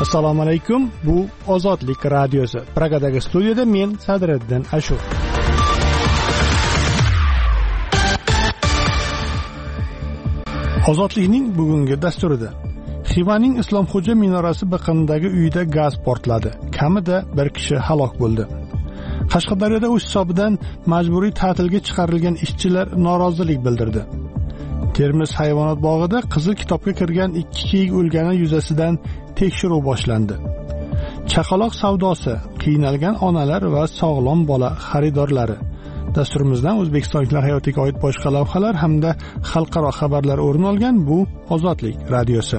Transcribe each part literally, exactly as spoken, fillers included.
Assalomu alaykum. Bu Ozodlik radiosi. Pragadagi studiyada men Sadriddin Ashur. Ozodlikning bugungi dasturida Xivaning Islomxo'ja minorasi biqinidagi uyida gaz portladi. Kamida bir kishi halok bo'ldi. Qashqadaryoda o'z hisobidan majburiy ta'tilga chiqarilgan ishchilar norozilik bildirdi. Termiz hayvonot bog'ida Qizil kitobga kirgan ikki kiyik o'lgani yuzasidan tekshiruv boshlandi. Chaqaloq savdosi, qiynalgan onalar va sog'lom bola xaridorlari. Dasturimizdan O'zbekistonliklar hayotiga oid boshqa lavhalar hamda xalqaro xabarlar o'rin olgan bu Ozodlik radiosi.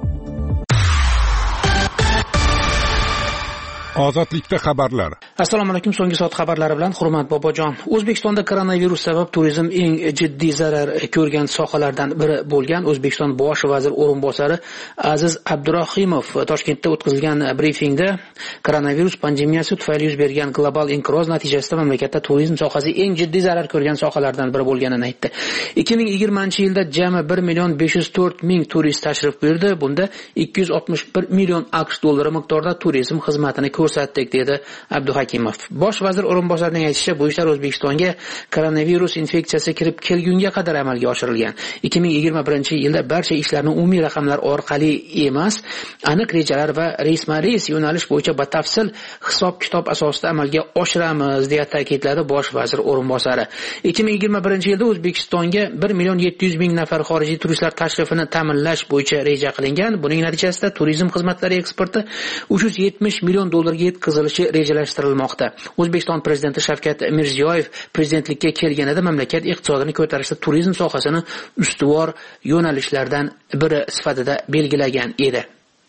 Ozodlikda xabarlar. Assalomu alaykum. So'nggi soat xabarlari bilan Hurmat Bobojon. O'zbekistonda koronavirus sabab turizm eng jiddiy zarar ko'rgan sohalardan biri bo'lgan O'zbekiston bosh vazir o'rinbosari Aziz Abdurahimov Toshkentda o'tkazilgan brifingda koronavirus pandemiyasi tufayli yuz bergan global inqiroz natijasida mamlakatda turizm sohasi eng jiddiy zarar ko'rgan sohalardan biri bo'lganini aytdi. ikki ming yigirmanchi yilda jami bir million besh yuz to'rt ming turist tashrif buyurdi. Bunda ikki yuz oltmish bir million AQSh dollari miqdorida turizm xizmatini ko'rsatdik dedi Abduhakimov. Bosh vazir o'rinbosarining aytishicha, bu ishlar O'zbekistonga koronavirus infeksiyasi kirib kelgunga qadar amalga oshirilgan. ikki ming yigirma birinchi yilda barcha ishlarni umumiy raqamlar orqali emas, aniq rejalar va reysma-reys yo'nalish bo'yicha batafsil hisob-kitob asosida amalga oshiramiz, deya ta'kidladi bosh vazir o'rinbosari. ikki ming yigirma birinchi yilda O'zbekistonga bir million yetti yuz ming nafar xorijiy turistlar tashrifini ta'minlash bo'yicha reja qilingan. Buning natijasida turizm xizmatlari eksporti uch yuz yetmish million dollarga yetkazilishi rejalashtirilmoqda. O'zbekiston prezidenti Shavkat Mirziyoyev prezidentlikka kelganida mamlakat iqtisodini ko'tarishda turizm sohasini ustuvor yo'nalishlardan biri sifatida belgilagan edi.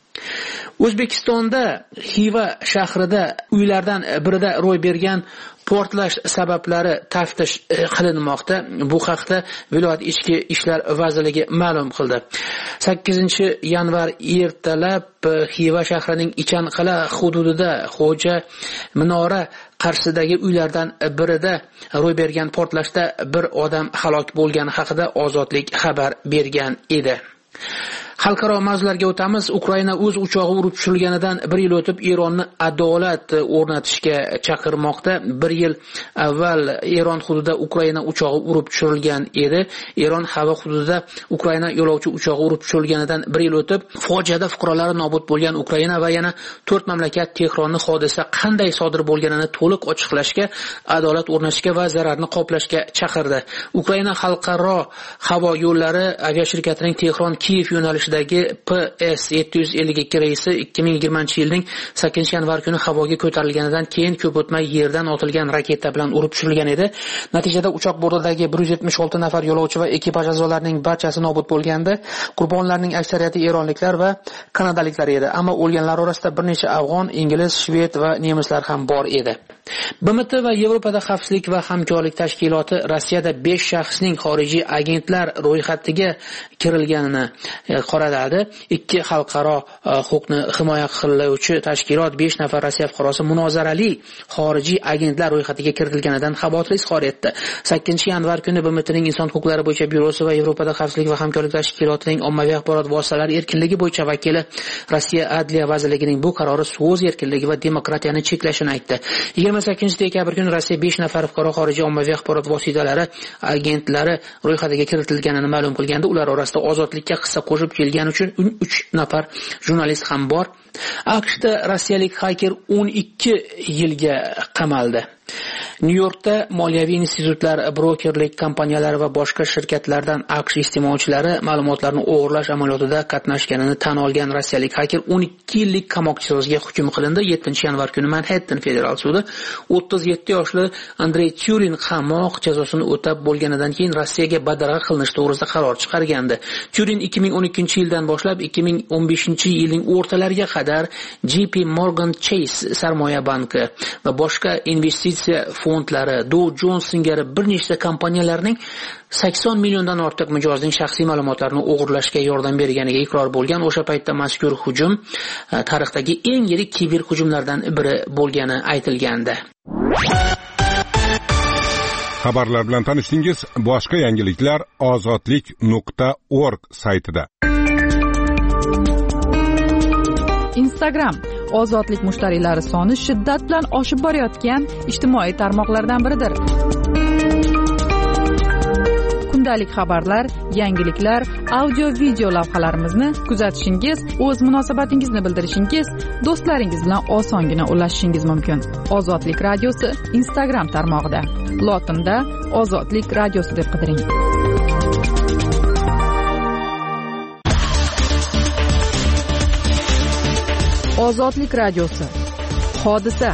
O'zbekistonda Xiva shahrida uylardan birida ro'y bergan portlash sabablari taftish qilinmoqda. Bu haqda viloyat ichki ishlar vazirligi ma'lum qildi. sakkizinchi yanvar ertalab Xiva shahrining Ichanqala hududida Xo'ja Minora qarshisidagi uylardan birida ro'y bergan portlashda bir odam halok bo'lgani haqida Ozodlik xabar bergan edi. Xalqaro mavzularga o'tamiz. Ukraina o'z uchog'i urib tushirilganidan bir yil o'tib Eronni adolat o'rnatishga chaqirmoqda. Bir yil avval Eron hududida Ukraina uchog'i urib tushirilgan edi. Eron havo hududida Ukraina yo'lovchi uchog'i urib tushirilganidan bir yil o'tib fojiada fuqarolari nobud bo'lgan Ukraina va yana to'rt mamlakat Tehronni hodisa qanday sodir bo'lganini to'liq ochiqlashga, adolat o'rnatishga va zararni qoplashga chaqirdi. Ukraina xalqaro havo yo'llari aviashirkatining Tehron-Kiyev yo'nalishi P S yetti yuz ellik ikki reysi ikki ming yigirmanchi yilning sakkizinchi yanvar kuni havoga ko'tarilganidan keyin ko'p o'tmay yerdan otilgan raketa bilan urib tushirilgan edi. Natijada uchoq bortidagi bir yuz yetmish olti nafar yo'lovchi va ekipaj a'zolarining barchasi nobud bo'lgandi. Qurbonlarning aksariyati eronliklar va kanadaliklar edi, ammo o'lganlar orasida bir necha afg'on, ingliz, shved va nemislar ham bor edi. B M T va Yevropada xavfsizlik va hamkorlik tashkiloti Rossiyada besh shaxsning xorijiy agentlar ro'yxatiga kirilganini qoradadi. Ikki xalqaro huquqni himoya qiluvchi tashkilot besh nafar Rossiya fuqarosi munozarali xorijiy agentlar ro'yxatiga kiritilganidan xavotir izhor etdi. sakkizinchi yanvar kuni B M T'ning inson huquqlari bo'yicha byurosi va Yevropada xavfsizlik va hamkorlik tashkilotining ommaviy axborot vositalari erkinligi bo'yicha vakili Rossiya Adliya vazirligining bu qarori so'z erkinligi va demokratiyani cheklashini aytdi. yigirma sakkizinchi dekabr kuni Rossiya besh nafar fuqaro xorijiy ommaviy axborot vositalari agentlari ro'yxatiga kiritilganini ma'lum qilgandi. Ular orasida ozodlikka hissa qo'shib kelgani uchun uch nafar jurnalist ham bor. AQShda rossiyalik haker o'n ikki yilga qamaldi. Nyu-Yorkda moliyaviy institutlar, brokerlik kompaniyalari va boshqa shirkatlardan AQSh iste'molchilari ma'lumotlarni o'g'irlash amaliyotida qatnashganini tan olgan rossiyalik haker o'n ikki yillik qamoq jazosiga hukm qilindi. yettinchi yanvar kuni Manhattan federal sudi o'ttiz yetti yoshli Andrey Tyurin qamoq jazosini o'tab bo'lganidan keyin Rossiyaga badarg'a qilinish to'g'risida qaror chiqargandi. Tyurin ikki ming o'n ikkinchi yildan boshlab ikki ming o'n beshinchi yilning o'rtalariga qadar J P Morgan Chase sarmoya banki va boshqa investitsiya fondlari, Dow Jones singari bir nechta kompaniyalarning sakson milliondan ortiq mijozning shaxsiy ma'lumotlarini o'g'irlashga yordam berganiga iqror bo'lgan. O'sha paytda mazkur hujum tarixdagi eng yirik kiber hujumlardan biri bo'lgani aytilgandi. Xabarlar bilan tanishdingiz. Boshqa yangiliklar ozodlik nuqta org saytida. Instagram. Ozodlik mushtariylari soni shiddat bilan oshib borayotgan ijtimoiy tarmoqlardan biridir. Kundalik xabarlar, yangiliklar, audio-video lavhalarimizni kuzatishingiz, o'z munosabatingizni bildirishingiz, do'stlaringiz bilan osongina ulashishingiz mumkin. Ozodlik radiosi Instagram tarmog'ida. Lotinda Ozodlik radiosi deb qidiring. Ozodlik radiosi. Hodisa.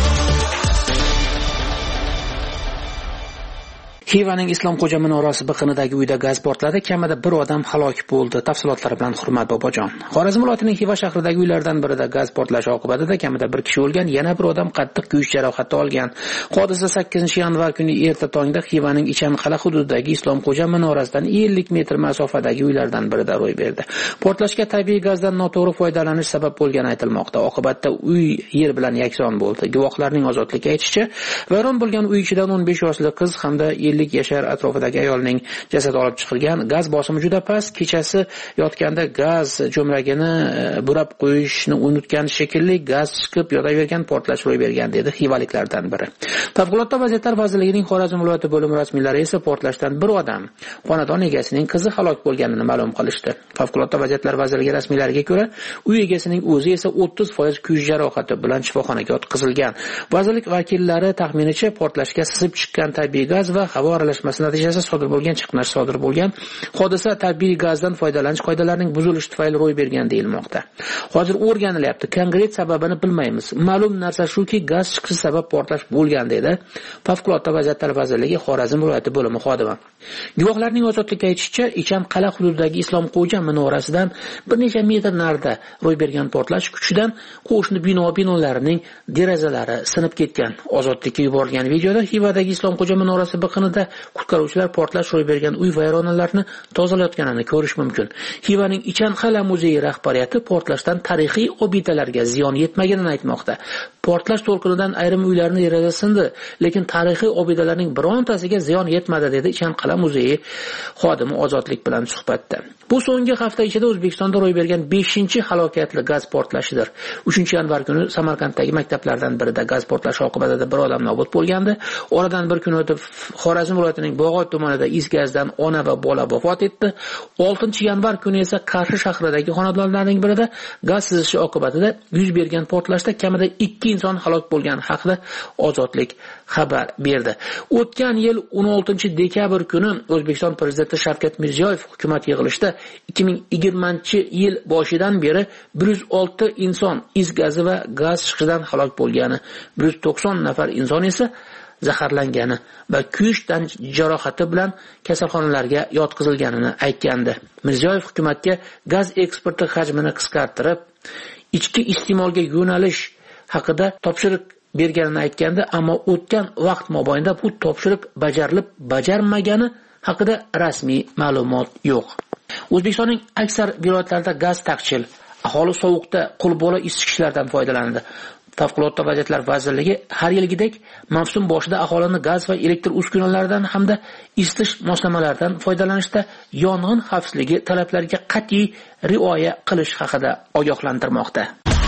Xivaning Islomxo'ja minorasi biqinidagi uyda gaz portladi, kamida bir odam halok bo'ldi. Tafsilotlari bilan Hurmat Bobojon. Xorazm viloyatining Xiva shahridagi uylardan birida gaz portlashi oqibatida kamida bir kishi o'lgan, yana bir odam qattiq kuyish jarohati olgan. Hodisa sakkizinchi yanvar kuni erta tongda Xivaning Ichanqala hududidagi Islomxo'ja minorasidan ellik metr masofadagi uylardan birida ro'y berdi. Portlashga tabiiy gazdan noto'g'ri foydalanish sabab bo'lgani aytilmoqda. Oqibatda uy yer bilan yakson bo'ldi. Guvohlarning ozodlikka aytishicha, vayron bo'lgan uy ichidan o'n besh yoshli qiz hamda yashar atrofidagi ayolning jasadi olib chiqilgan. Gaz bosimi juda past. Kechasi yotganda gaz jo'mragini burab qo'yishni unutgan shekilli gaz chiqib yotavergan, portlash ro'y bergan dedi xivaliklardan biri. Favqulodda vaziyatlar vazirligining Xorazm viloyati bo'limi rasmiylari esa portlashdan bir odam, xonadon egasining qizi halok bo'lganini ma'lum qilishdi. Favqulodda vaziyatlar vazirligi rasmiylariga ko'ra, uy egasining o'zi esa o'ttiz foiz kuyish jarohati bilan shifoxonaga yotqizilgan. Vazirlik vakillari taxminicha portlashga sizib chiqqan tabiiy gaz va havo aralashmasi natijasida sodir bo'lgan chiqnash sodir bo'lgan. Hodisa tabiiy gazdan foydalanish qoidalarining buzilishi tufayli ro'y bergan deyilmoqda. Hozir o'rganilyapti. Konkret sababini bilmaymiz. Ma'lum narsa shuki, gaz chiqishi sabab portlash bo'lgan dedi Favqulodda vaziyatlar vazirligi Xorazm viloyati bo'limi xodimi. Guvohlarning ozodlikka aytishicha, Ichanqala hududidagi Islomxo'ja minorasidan bir necha metr narida ro'y bergan portlash kuchidan qo'shni bino binolarining derazalari sinib ketgan. Ozodlikka yuborilgan videoda Xivadagi Islomxo'ja minorasi biqinida qutqaruvchilar portlash ro'y bergan uy vayronalarini tozalayotganini ko'rish mumkin. Xivaning Ichanqala muzeyi rahbariyati portlashdan tarixiy obidalarga ziyon yetmaganini aytmoqda. Portlash to'lqinidan ayrim uylarning derazasi sindi, lekin tarixiy obidalarning birontasiga ziyon yetmadi dedi Ichanqala muzeyi xodimi ozodlik bilan suhbatda. Bu so'nggi hafta ichida O'zbekistonda ro'y bergan beshinchi halokatli gaz portlashidir. uchinchi yanvar kuni Samarqanddagi maktablardan birida gaz portlashi oqibatida bir odam nobud bo'lgandi. Oradan bir kun o'tib Xorazm viloyatining Bog'ot tumanida is gazdan ona va bola vafot etdi. oltinchi yanvar kuni esa Qarshi shahridagi xonadonlarning birida gaz sizishi oqibatida yuz bergan portlashda kamida ikki inson halok bo'lgani haqida Ozodlik xabar berdi. O'tgan yil o'n oltinchi dekabr kuni O'zbekiston prezidenti Shavkat Mirziyoyev hukumat yig'ilishida ikki ming yigirmanchi yil boshidan beri bir yuz olti inson is gazi va gaz chiqishidan halok bo'lgani, bir yuz to'qson nafar inson esa zaharlangani va kuyishdan jarohati bilan kasalxonalarga yotqizilganini aytgandi. Mirziyoyev hukumatga gaz eksporti hajmini qisqartirib, ichki iste'molga yo'nalish haqida topshiriq berganini aytgandi, ammo o'tgan vaqt mobaynida bu topshiriq bajarilib, bajarmagani haqida rasmiy ma'lumot yo'q. O'zbekistonning aksar viloyatlarida gaz taqchil, aholi sovuqda qo'lbola isitgichlardan foydalanadi. Favqulodda vaziyatlar vazirligi har yilgidek mavsum boshida aholini gaz va elektr uskunalaridan hamda isitish moslamalaridan foydalanishda yong'in xavfsizligi talablariga qat'iy rioya qilish haqida ogohlantirmoqda.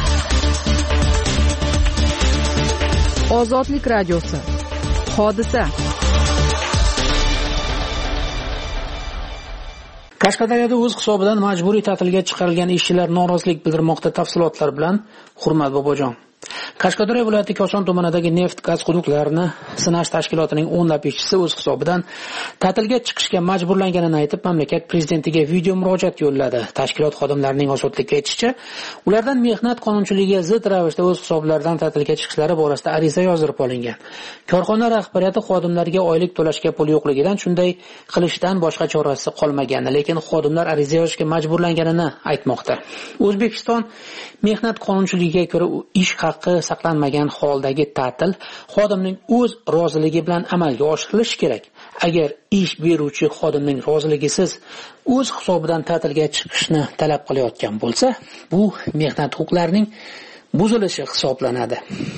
Ozodlik radiosi. Hodisa. Qashqadaryoda o'z hisobidan majburiy ta'tilga chiqarilgan ishchilar norozilik bildirmoqda. Tafsilotlar bilan Hurmat Bobojon. Qashqadaryo viloyati Koson tumanidagi neft gaz quduqlarini sinash tashkilotining o'nlab ishchisi o'z hisobidan ta'tilga chiqishga majburlanganini aytib, mamlakat prezidentiga video murojaat yo'lladi. Tashkilot xodimlarining ozodlikka aytishicha, ulardan mehnat qonunchiligiga zid ravishda o'z hisoblaridan ta'tilga chiqishlari borasida ariza yozdirib olingan. Korxona rahbariyati xodimlarga oylik to'lashga pul yo'qligidan shunday qilishdan boshqa chorasi qolmagan, lekin xodimlar ariza yozishga majburlanganini aytmoqda. O'zbekiston mehnat qonunchiligiga ko'ra ish haqqi saqlanmagan holdagi ta'til xodimning o'z roziligi bilan amalga oshirilishi kerak. Agar ish beruvchi xodimning roziligisiz o'z hisobidan ta'tilga chiqishni talab qilayotgan bo'lsa, bu mehnat huquqlarining buzilishi hisoblanadi.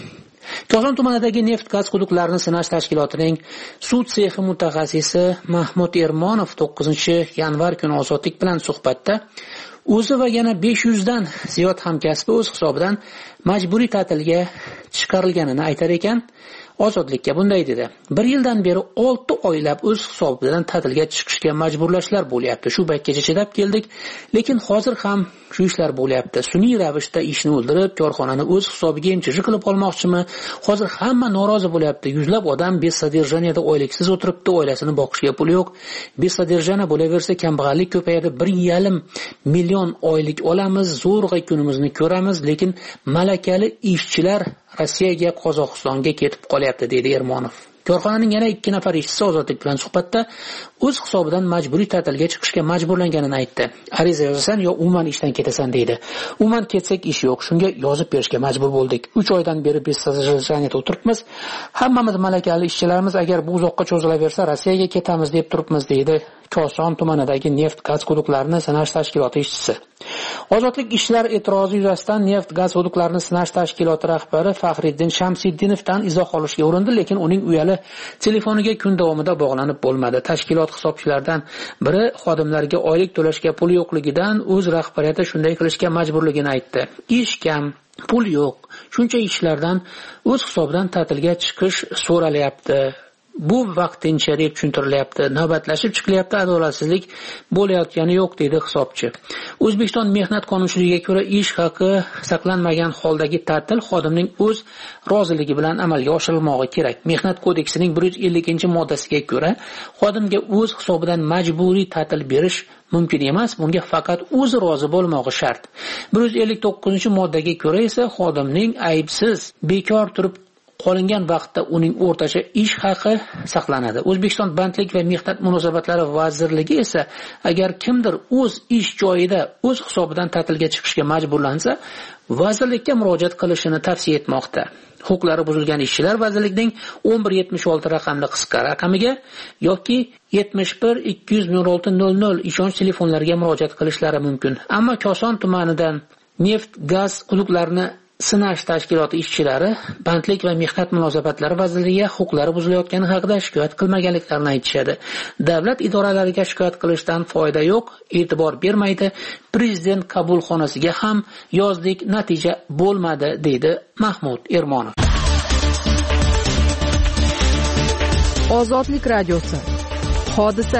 Koson tumanidagi neft gaz quduqlarini sinash tashkilotining sud sexi mutaxassisi Mahmud Ermonov to'qqizinchi yanvar kuni Ozodlik bilan suhbatda o'zi va yana besh yuz dan ziyod hamkasbi o'z hisobidan majburiy ta'tilga chiqarilganini aytar ekan, Ozodlikka bunday dedi: bir yildan beri olti oylab o'z hisobidan ta'tilga chiqishga majburlashlar bo'lyapti. Shu paytgacha chidab keldik, lekin hozir ham shu ishlar bo'lyapti. Sun'iy ravishda ishni o'ldirib, korxonani o'z hisobiga emchishi qilib olmoqchimi? Hozir hamma norozi bo'lyapti. Yuzlab odam besadirjaniyada oyliksiz o'tiribdi, oilasini boqishga puli yo'q. Besadirjana bo'laversa kambag'allik ko'payadi. bir yarim million oylik olamiz, zo'rg'a kunimizni ko'ramiz, lekin malakali ishchilar Rossiyaga, Qozog'istonga ketib qolyapti, dedi Ermonov. Korxonaning yana ikki nafar ishchisi Ozodlik bilan suhbatda o'z hisobidan majburiy ta'tilga chiqishga majburlanganini aytdi. Ariza yozasan yo umuman ishdan ketasan deydi. Umuman ketsak ish yo'q, shunga yozib berishga majbur bo'ldik. uch oydan beri besadirjaniyada o'tiribmiz. Hammamiz malakali ishchilarimiz, agar bu uzoqqa cho'zilaversa Rossiyaga ketamiz deb turibmiz, deydi Koson tumanidagi neft gaz quduqlarini sinash tashkiloti ishchisi. Ozodlik ishchilar e'tirozi yuzasidan neft gaz quduqlarini sinash tashkiloti rahbari Faxriddin Shamsiddinovdan izoh olishga urindi, lekin uning uyali telefoniga kun davomida bog'lanib bo'lmadi. Tashkilot hisobchilaridan biri xodimlarga oylik to'lashga pul yo'qligidan o'z rahbariyati shunday qilishga majburligini aytdi. Ish kam, pul yo'q. Shuncha ishlardan o'z hisobidan ta'tilga chiqish so'ralyapti. Bu vaqtincha deb tushuntirilyapti. Navbatlashib chiqilyapti, adolatsizlik bo'layotgani yo'q, dedi hisobchi. O'zbekiston mehnat qonunchiligiga ko'ra ish haqi saqlanmagan holdagi ta'til xodimning o'z roziligi bilan amalga oshirilmog'i kerak. Mehnat kodeksining bir yuz ellinchi moddasiga ko'ra xodimga o'z hisobidan majburiy ta'til berish mumkin emas, bunga faqat o'zi rozi bo'lmog'i shart. bir yuz ellik to'qqizinchi moddaga ko'ra esa xodimning aybsiz bekor turib qolingan vaqtda uning o'rtacha ish haqi saqlanadi. O'zbekiston Bandlik va mehnat munosabatlari vazirligi esa agar kimdir o'z ish joyida o'z hisobidan ta'tilga chiqishga majburlansa, vazirlikka murojaat qilishini tavsiya etmoqda. Huquqlari buzilgan ishchilar vazirlikning o'n bir yetmish olti raqamli qisqa raqamiga yoki yetmish bir ikki yuz nol olti nol nol ishonch telefonlariga murojaat qilishlari mumkin. Ammo Koson tumanidan neft gaz quduqlarini sinash tashkiloti ishchilari Bandlik va mehnat munosabatlari vazirligiga huquqlari buzilayotgani haqida shikoyat qilmaganliklarini aytishadi. Davlat idoralariga shikoyat qilishdan foyda yo'q, e'tibor bermaydi. Prezident qabulxonasiga ham yozdik, natija bo'lmadi, deydi Mahmud Ermonov. Ozodlik radiosi. Hodisa.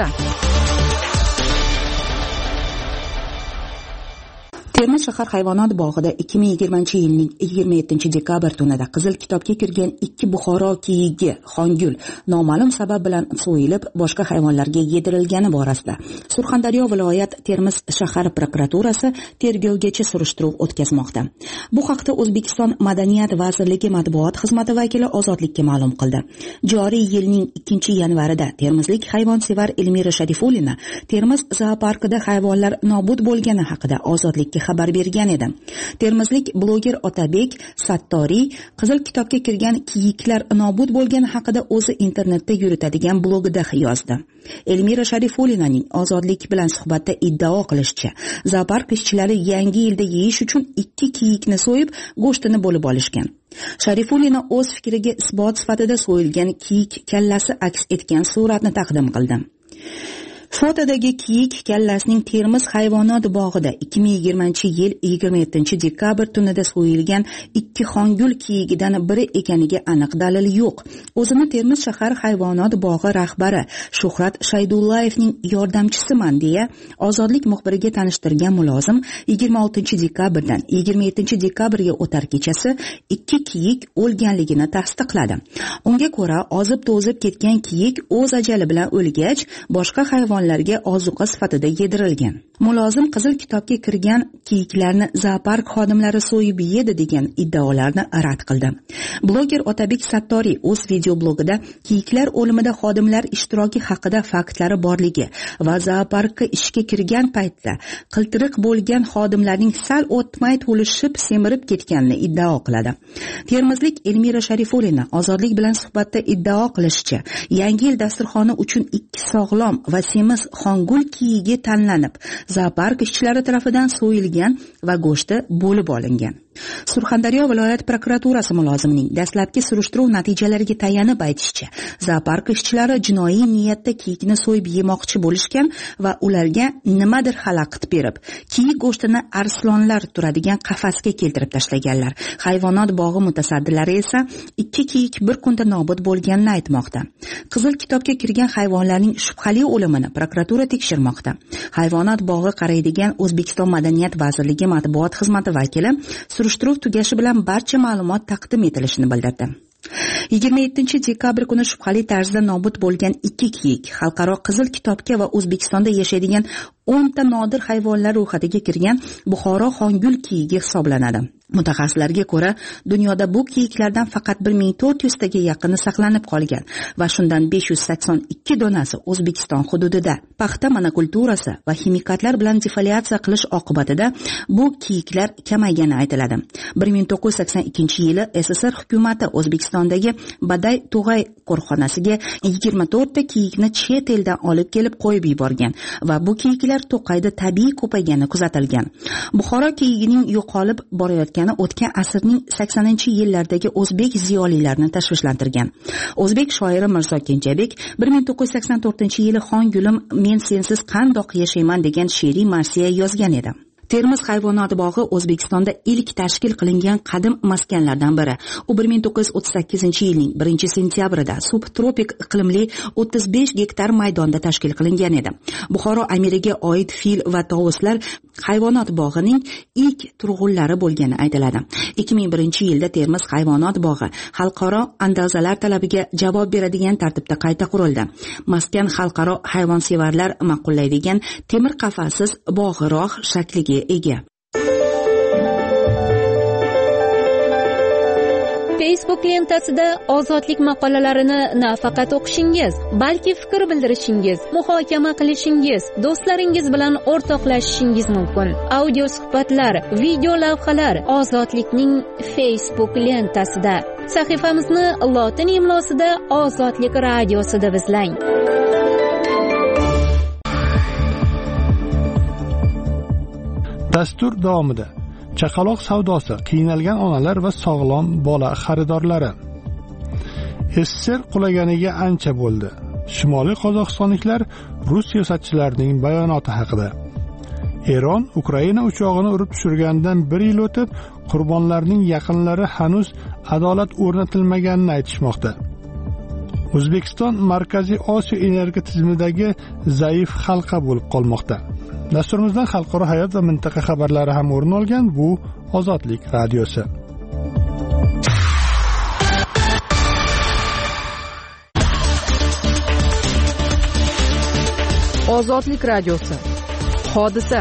Termiz shahar hayvonot bog'ida ikki ming yigirmanchi yilning yigirma yettinchi dekabr tunida Qizil kitobga kirgan ikki Buxoro kiyigi Xongul noma'lum sabab bilan so'yilib, boshqa hayvonlarga yedirilgani borasida Surxondaryo viloyat Termiz shahar prokuraturasi tergovgacha surishtiruv o'tkazmoqda. Bu haqda O'zbekiston Madaniyat vazirligi matbuot xizmati vakili Ozodlikka ma'lum qildi. Joriy yilning ikkinchi yanvarida termizlik hayvonsevar Elmira Sharifulina Termiz zooparkida hayvonlar nobud bo'lgani haqida Ozodlikka xabar bergan edi. Termizlik bloger Otabek Sattoriy Qizil kitobga kirgan kiyiklar nobud bo'lgani haqida o'zi internetda yuritadigan blogida yozdi. Elmira Sharifulinaning Ozodlik bilan suhbatda iddao qilishicha, zoopark ishchilari yangi yilda yeyish uchun ikki kiyikni so'yib, go'shtini bo'lib olishgan. Sharifulina o'z fikriga isbot sifatida so'yilgan kiyik kallasi aks etgan suratni taqdim qildi. Fotodagi kiyik kallasining Termiz hayvonot bog'ida ikki ming yigirmanchi yil yigirma yettinchi dekabr tunida so'yilgan ikki Xongul kiyigidan biri ekaniga aniq dalil yo'q. O'zini Termiz shahar hayvonot bog'i rahbari Shuhrat Shaydullayevning yordamchisiman deya Ozodlik muxbiriga tanishtirgan mulozim yigirma oltinchi dekabrdan yigirma yettinchi dekabrga o'tar kechasi ikki kiyik o'lganligini tasdiqladi. Unga ko'ra, ozib to'zib ketgan kiyik o'z ajali bilan o'lgach, boshqa hayvon larga ozuqa sifatida yedirilgan. Mulozim Qizil kitobga kirgan kiyiklarni zoopark xodimlari so'yib yedi degan iddaolarni rad qildi. Bloger Otabek Sattoriy o'z videoblogida kiyiklar o'limida xodimlar ishtiroki haqida faktlari borligi va zooparkka ishga kirgan paytda qiltiriq bo'lgan xodimlarning sal o'tmay to'lishib semirib ketganini iddao qiladi. Termizlik Elmira Sharifulina Ozodlik bilan suhbatda iddao qilishicha, yangi yil dasturxoni uchun ikki sog'lom va semiz Xongul kiyigi tanlanib, zoopark ishchilari tarafidan so'yilgan va go'shti bo'lib olingan. Surxondaryo viloyat prokuraturasi mulozimining dastlabki surishtiruv natijalariga tayanib aytishicha, zoopark ishchilari jinoiy niyatda kiyikni so'yib yemoqchi bo'lishgan va ularga nimadir xalaqit berib, kiyik go'shtini arslonlar turadigan qafasga keltirib tashlaganlar. Hayvonot bog'i mutasaddilari esa ikki kiyik bir kunda nobud bo'lganini aytmoqda. Qizil kitobga kirgan hayvonlarning shubhali o'limini prokuratura tekshirmoqda. Hayvonot bog'i qaraydigan O'zbekiston Madaniyat vazirligi matbuot xizmati vakili surishtiruv tugashi bilan barcha ma'lumot taqdim etilishini bildirdi. yigirma yettinchi dekabr kuni shubhali tarzda nobud bo'lgan ikki kiyik xalqaro qizil kitobga va O'zbekistonda yashaydigan o'nta nodir hayvonlar ro'yxatiga kirgan Buxoro xongul kiyigi hisoblanadi. Mutaxassislarga ko'ra, dunyoda bu kiyiklardan faqat bir ming to'rt yuz taga yaqini saqlanib qolgan va shundan besh yuz sakson ikki donasi O'zbekiston hududida. Paxta monokulturasi va ximikatlar bilan defoliatsiya qilish oqibatida bu kiyiklar kamaygani aytiladi. bir ming to'qqiz yuz sakson ikkinchi yili S S R hukumati O'zbekistondagi Baday Tug'ay qo'riqxonasiga yigirma to'rtta kiyikni chet eldan olib kelib qo'yib yuborgan va bu kiyiklar To'qayda tabiiy ko'paygani kuzatilgan. Buxoro kiyigining yo'qolib borayotgani o'tgan asrning saksoninchi yillardagi o'zbek ziyolilarini tashvishlantirgan. O'zbek shoiri Mirzo Kenjabek bir ming to'qqiz yuz sakson to'rtinchi yili Xon gulim men sensiz qandoq yashayman degan she'riy marsiya yozgan edi. Termiz hayvonot bog'i O'zbekistonda ilk tashkil qilingan qadim maskanlardan biri. U bir ming to'qqiz yuz o'ttiz sakkizinchi yilning birinchi sentyabrida subtropik iqlimli o'ttiz besh gektar maydonda tashkil qilingan edi. Buxoro amiriga oid fil va tovuslar hayvonot bog'ining ilk turg'unlari bo'lgani aytiladi. ikki ming birinchi yilda Termiz hayvonot bog'i xalqaro andozalar talabiga javob beradigan tartibda qayta qurildi. Maskan xalqaro hayvonsevarlar ma'qullaydigan temir qafassiz bog'iroq shakliga ega. Facebook lentasida ozodlik maqolalarini nafaqat o'qishingiz, balki fikr bildirishingiz, muhokama qilishingiz, do'stlaringiz bilan o'rtoqlashishingiz mumkin. Audio suhbatlar, video lavhalar Ozodlikning Facebook lentasida. Sahifamizni lotin imlosida Ozodlik radiosi deb izlang. Dastur davomida chaqaloq savdosi, qiynalgan onalar va sog'lom bola xaridorlari. S S R qulaganiga ancha bo'ldi. Shimoliy qozog'istonliklar rus siyosatchilarining bayonoti haqida. Eron Ukraina uchog'ini urib tushirgandan bir yil o'tib, qurbonlarning yaqinlari hanuz adolat o'rnatilmaganini aytishmoqda. O'zbekiston Markaziy Osiyo energiya tizimidagi zaif halqa bo'lib qolmoqda. Dasturimizdan xalqaro hayot va mintaqa xabarlari ham o'rin olgan. Bu Ozodlik radiosi. Ozodlik radiosi. Hodisa.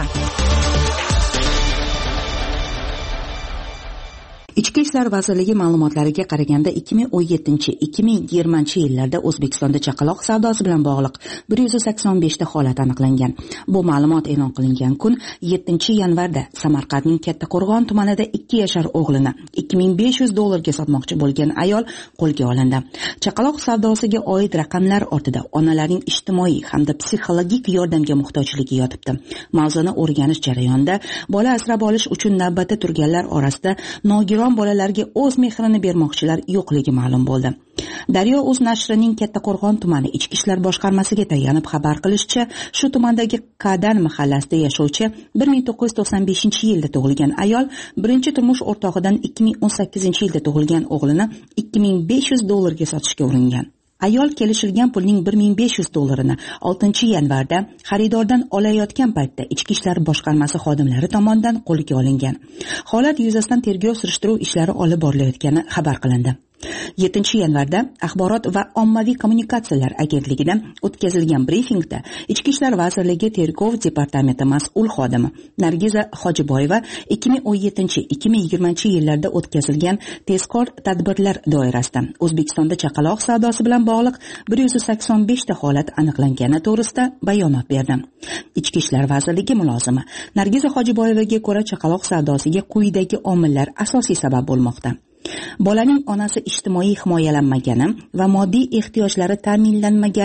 Ichki ishlar vazirligi ma'lumotlariga qaraganda ikki ming o'n yettinchi ikki ming yigirmanchi yillarda O'zbekistonda chaqaloq savdosi bilan bog'liq bir yuz sakson besh ta holat aniqlangan. Bu ma'lumot e'lon qilingan kun yettinchi yanvarda Samarqandning Kattaqo'rg'on tumanida ikki yashar o'g'lini ikki ming besh yuz dollarga sotmoqchi bo'lgan ayol qo'lga olindi. Chaqaloq savdosiga oid raqamlar ortida onalarning ijtimoiy hamda psixologik yordamga muhtojligi yotibdi. Mavzuni o'rganish jarayonida bola asrab olish uchun navbatda turganlar orasida nogiron bolalarga o'z mehrini bermoqchilar yo'qligi ma'lum bo'ldi. Daryo o'z nashrining Kattaqo'rg'on tumani ichki ishlar boshqarmasiga tayanib xabar qilishicha, shu tumandagi Qadan mahallasida yashovchi bir ming to'qqiz yuz to'qson beshinchi yilda tug'ilgan ayol birinchi turmush o'rtog'idan ikki ming o'n sakkizinchi yilda tug'ilgan o'g'lini ikki ming besh yuz dollarga sotishga uringan. Ayol kelishilgan pulning bir ming besh yuz dollarini oltinchi yanvarda xaridordan olayotgan paytda ichki ishlar boshqarmasi xodimlari tomonidan qo'lga olingan. Holat yuzasidan tergov surishtiruv ishlari olib borilayotgani xabar qilindi. yettinchi yanvarda Axborot va ommaviy kommunikatsiyalar agentligida o'tkazilgan brifingda Ichki ishlar vazirligi tergov departamenti mas'ul xodimi Nargiza Hojiboyeva ikki ming o'n yettinchi ikki ming yigirmanchi yillarda o'tkazilgan tezkor tadbirlar doirasida O'zbekistonda chaqaloq savdosi bilan bog'liq bir yuz sakson besh ta holat aniqlangani to'g'risida bayonot berdi. Ichki ishlar vazirligi mulozimi Nargiza Hojiboyevaga ko'ra, chaqaloq savdosiga quyidagi omillar asosiy sabab bo'lmoqda. Bolaning onasi ijtimoiy himoyalanmagani va moddiy ehtiyojlari ta'minlanmaganligi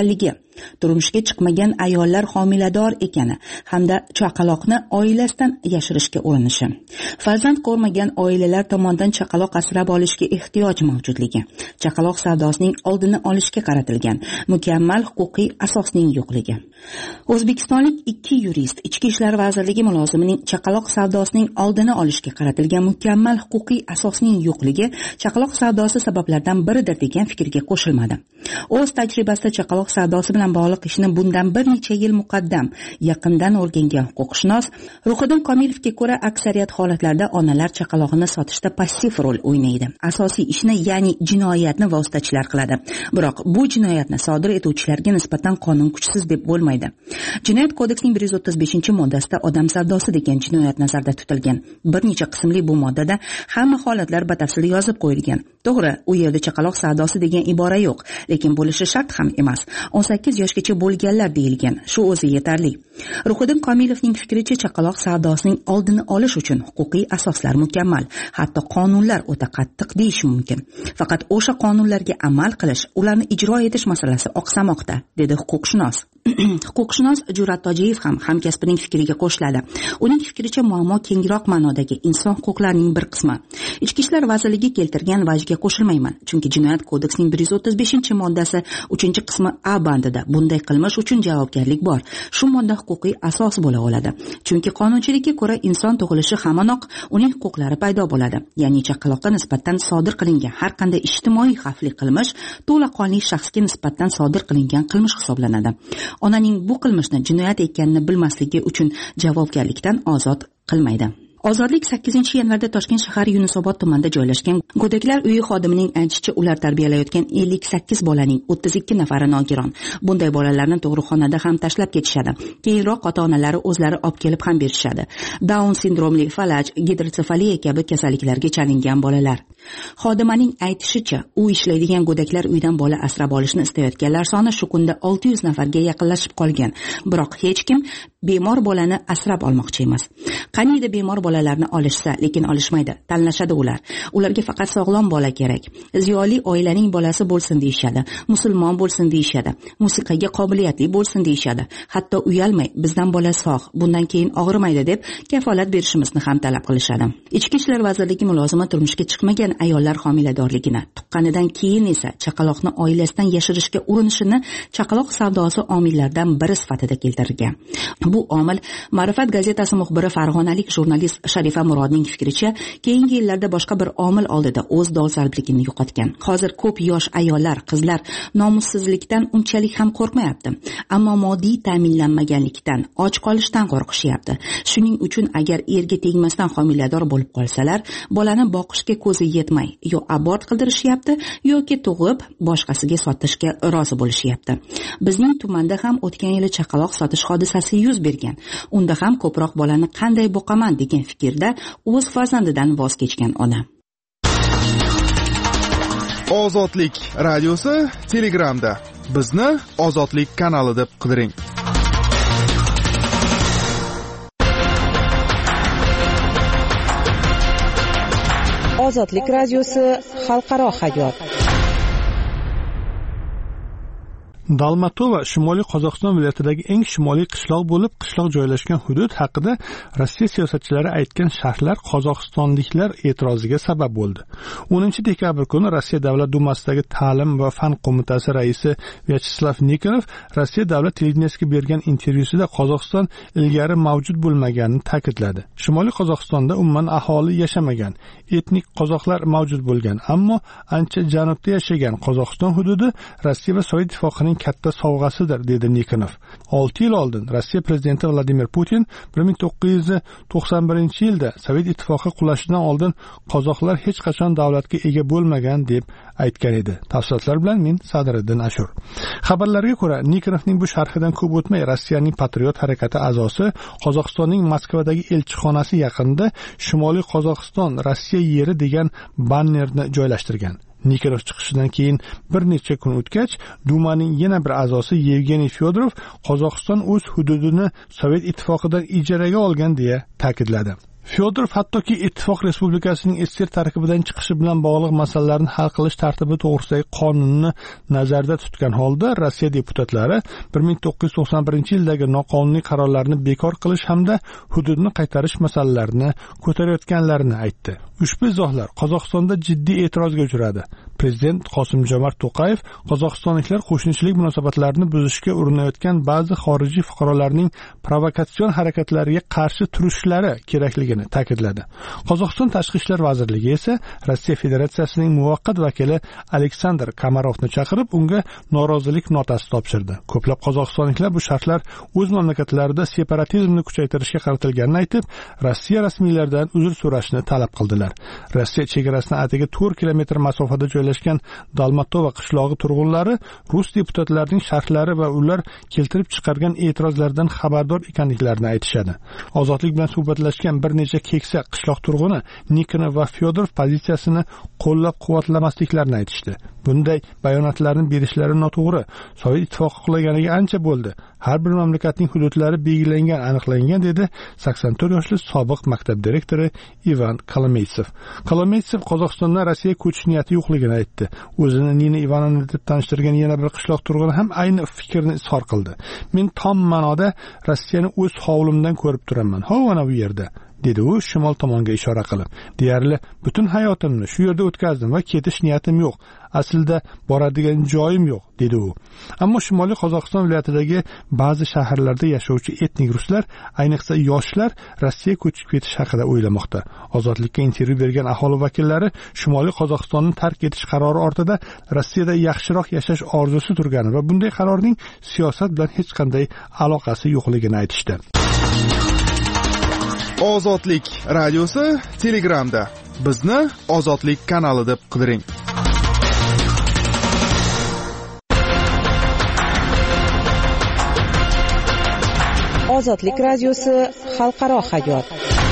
turmushga chiqmagan ayollar homilador ekani hamda chaqaloqni oilasidan yashirishga urinishi, farzand ko'rmagan oilalar tomonidan chaqaloq asrab olishga ehtiyoj mavjudligi, chaqaloq savdosining oldini olishga qaratilgan mukammal huquqiy asosning yo'qligi. O'zbekistonlik ikki yurist Ichki ishlar vazirligi mulozimining chaqaloq savdosining oldini olishga qaratilgan mukammal huquqiy asosning yo'qligi chaqaloq savdosi sabablaridan biridir degan fikrga qo'shilmadi. O'z tajribasida chaqaloq savdosi bilan bog'liq ishni bundan bir necha yil muqaddam yaqindan o'rgangan huquqshunos Ruhiddin Komilovga ko'ra, aksariyat holatlarda onalar chaqaloqni sotishda passiv rol o'ynaydi. Asosiy ishni, ya'ni jinoyatni vositachilar qiladi. Biroq bu jinoyatni sodir etuvchilarga nisbatan qonun kuchsiz deb bo'lmaydi. Jinoyat kodeksining bir yuz o'ttiz beshinchi moddasida odam savdosi degan jinoyat nazarda tutilgan. Bir necha qismli bu moddada hamma holatlar batafsil yozib qo'yilgan. To'g'ri, u yerda chaqaloq savdosi degan ibora yo'q, lekin bo'lishi shart ham emas. o'n sakkiz yoshgacha bo'lganlar deyilgan. Shu o'zi yetarli. Ruhiddin Komilovning fikricha, chaqaloq savdosining oldini olish uchun huquqiy asoslar mukammal, hatto qonunlar o'ta qattiq deyish mumkin. Faqat o'sha qonunlarga amal qilish, ularni ijro etish masalasi oqsamoqda, dedi huquqshunos. Huquqshunos Jur'at Tojiyev ham hamkasbining fikriga qo'shiladi. Uning fikricha, muammo kengroq ma'nodagi inson huquqlarining bir qismi. Ichki ishlar vazirligi keltirgan vajga qo'shilmayman, chunki Jinoyat kodeksining bir yuz o'ttiz beshinchi moddasi uchinchi qismi A bandida bunday qilmish uchun javobgarlik bor. Shu modda huquqiy asos bo'la oladi. Chunki qonunchilikka ko'ra inson tug'ilishi hamanoq uning huquqlari paydo bo'ladi. Ya'ni chaqaloqqa nisbatan sodir qilingan har qanday ijtimoiy xavfli qilmish to'laqonli shaxsga nisbatan sodir qilingan qilmish hisoblanadi. Onaning bu qilmishni jinoyat ekanini bilmasligi uchun javobgarlikdan ozod qilmaydi. Ozodlik sakkizinchi yanvarda Toshkent shahar Yunusobod tumanida joylashgan Go'daklar uyi xodimining aytishicha, ular tarbiyalayotgan ellik sakkiz bolaning o'ttiz ikki nafari nogiron. Bunday bolalarni tug'ruqxonada ham tashlab ketishadi. Keyinroq ota-onalari o'zlari olib kelib ham berishadi. Down sindromli, falaj, gidrotsefaliya kabi kasalliklarga chalingan bolalar. Xodimaning aytishicha, u ishlaydigan Go'daklar uyidan bola asrab olishni istayotganlar soni shu kunda olti yuz nafarga yaqinlashib qolgan. Biroq hech kim bemor bolani asrab olmoqchi emas. Qaniydi bemor bolalarni olishsa, lekin olishmaydi. Tanlashadi ular. Ularga faqat sog'lom bola kerak. Ziyoli oilaning bolasi bo'lsin deyishadi. Musulmon bo'lsin deyishadi. Musiqaga qobiliyatli bo'lsin deyishadi. Hatto uyalmay, bizdan bola sog', bundan keyin og'rimaydi deb kafolat berishimizni ham talab qilishadi. Ichki ishlar vazirligi mulozimi turmushga chiqmagan ayollar homiladorligini, tuqqanidan keyin esa chaqaloqni oilasidan yashirishga urinishini chaqaloq savdosi omillaridan biri sifatida keltirgan. Bu omil Ma'rifat gazetasi muxbiri farg'onalik jurnalist Sharifa Murodning fikricha, keyingi yillarda boshqa bir omil oldida o'z dolzarbligini yo'qotgan. Hozir ko'p yosh ayollar, qizlar nomussizlikdan unchalik ham qo'rqmayapti, ammo moddiy ta'minlanmaganlikdan, och qolishdan qo'rqishyapti. Shuning uchun agar erga tegmasdan homilador bo'lib qolsalar, bolani boqishga ko'zi yetmay yo abort qildirishyapti yoki tug'ib boshqasiga sotishga rozi bo'lishyapti. Bizning tumanda ham o'tgan yili chaqaloq sotish hodisasi yuz bergan. Unda ham ko'proq bolani qanday boqaman degan fikrda o'z farzandidan voz kechgan ona. Ozodlik radiosi Telegramda. Bizni Ozodlik kanali deb qidiring. Ozodlik radiosi xalqaro hayot. Dalmatova Shimoliy Qozog'iston viloyatidagi eng shimoliy qishloq bo'lib, qishloq joylashgan hudud haqida Rossiya siyosatchilari aytgan sharhlar qozog'istonliklar e'tiroziga sabab bo'ldi. o'ninchi dekabr kuni Rossiya Davlat dumasidagi Ta'lim va fan qo'mitasi raisi Vyacheslav Nikonov Rossiya davlat televideniyasiga bergan intervyusida Qozog'iston ilgari mavjud bo'lmaganini ta'kidladi. Shimoliy Qozog'istonda umuman aholi yashamagan, etnik qozoqlar mavjud bo'lgan, ammo ancha janubda yashagan Qozog'iston hududi Rossiya va Sovet ittifoqining katta sovg'asidir, dedi Nikonov. olti yil oldin Rossiya prezidenti Vladimir Putin bir ming to'qqiz yuz to'qson birinchi yilda Sovet ittifoqi qulashidan oldin qozoqlar hech qachon davlatga ega bo'lmagan deb aytgan edi. Tafsilotlar bilan men Sadriddin Ashur. Xabarlarga ko'ra, Nikonovning bu sharhidan ko'p o'tmay Rossiyaning Patriot harakati a'zosi Qozog'istonning Moskvadagi elchixonasi yaqinida Shimoliy Qozog'iston Rossiya yeri degan bannerni joylashtirgan. Nikonov chiqishidan keyin bir necha kun o'tgach, Dumaning yana bir a'zosi Yevgeniy Fyodorov Qozog'iston o'z hududini Sovet ittifoqidan ijaraga olgan deya ta'kidladi. Fyodorov hattoki ittifoq respublikasining S S R tarkibidan chiqishi bilan bog'liq masalalarni hal qilish tartibi to'g'risidagi qonunni nazarda tutgan holda Rossiya deputatlari bir ming to'qqiz yuz to'qson birinchi yildagi noqonuniy qarorlarni bekor qilish hamda hududni qaytarish masalalarini ko'tarayotganlarini aytdi. Ushbu izohlar Qozog'istonda jiddiy e'tirozga uchradi. Prezident Qosim-Jomart To'qayev qozog'istonliklar qo'shnichilik munosabatlarini buzishga urinayotgan ba'zi xorijiy fuqarolarning provokatsion harakatlariga qarshi turishlari kerakligini ta'kidladi. Qozog'iston Tashqi ishlar vazirligi esa Rossiya Federatsiyasining muvaqqat vakili Aleksandr Kamarovni chaqirib, unga norozilik notasi topshirdi. Ko'plab qozog'istonliklar bu shartlar o'z mamlakatlarida separatizmni kuchaytirishga qaratilganini aytib, Rossiya rasmiylaridan uzr so'rashni talab qildilar. Rossiya chegarasidan atigi to'rt kilometr masofada joylashgan Dalmatova qishlog'i turg'unlari rus deputatlarining sharhlari va ular keltirib chiqargan e'tirozlardan xabardor ekanliklarini aytishadi. Ozodlik bilan suhbatlashgan bir necha keksa qishloq turg'uni Nikonov va Fyodorov pozitsiyasini qo'llab-quvvatlamasliklarini aytishdi. Bunday bayonotlarni berishlari noto'g'ri. Sovet ittifoqi qulaganiga ancha bo'ldi. Har bir mamlakatning hududlari belgilangan, aniqlangan, dedi sakson to'rt yoshli sobiq maktab direktori Ivan Kolomeytsev. Kolomeytsev Qozog'istondan Rossiyaga ko'chish niyati yo'qligini aytdi. O'zini Nina Ivanovna deb tanishtirgan yana bir qishloq turg'uni ham ayni fikrni izhor qildi. Men tom ma'noda Rossiyani o'z hovlimdan ko'rib turaman. Hovana bu yerda, dedi u shimol tomonga ishora qilib. Deyarli butun hayotimni shu yerda o'tkazdim va ketish niyatim yo'q. Aslida boradigan joyim yo'q, dedi u. Ammo Shimoliy Qozog'iston viloyatidagi ba'zi shaharlarda yashovchi etnik ruslar, ayniqsa yoshlar Rossiyaga ko'chib ketish haqida o'ylamoqda. Ozodlikka intervyu bergan aholi vakillari Shimoliy Qozog'istonni tark etish qarori ortida Rossiyada yaxshiroq yashash orzusi turgani va bunday qarorning siyosat bilan hech qanday aloqasi yo'qligini aytishdi. Ozodlik radiosi Telegramda. Bizni Ozodlik kanali deb qidiring. Ozodlik radiosi xalqaro hayot.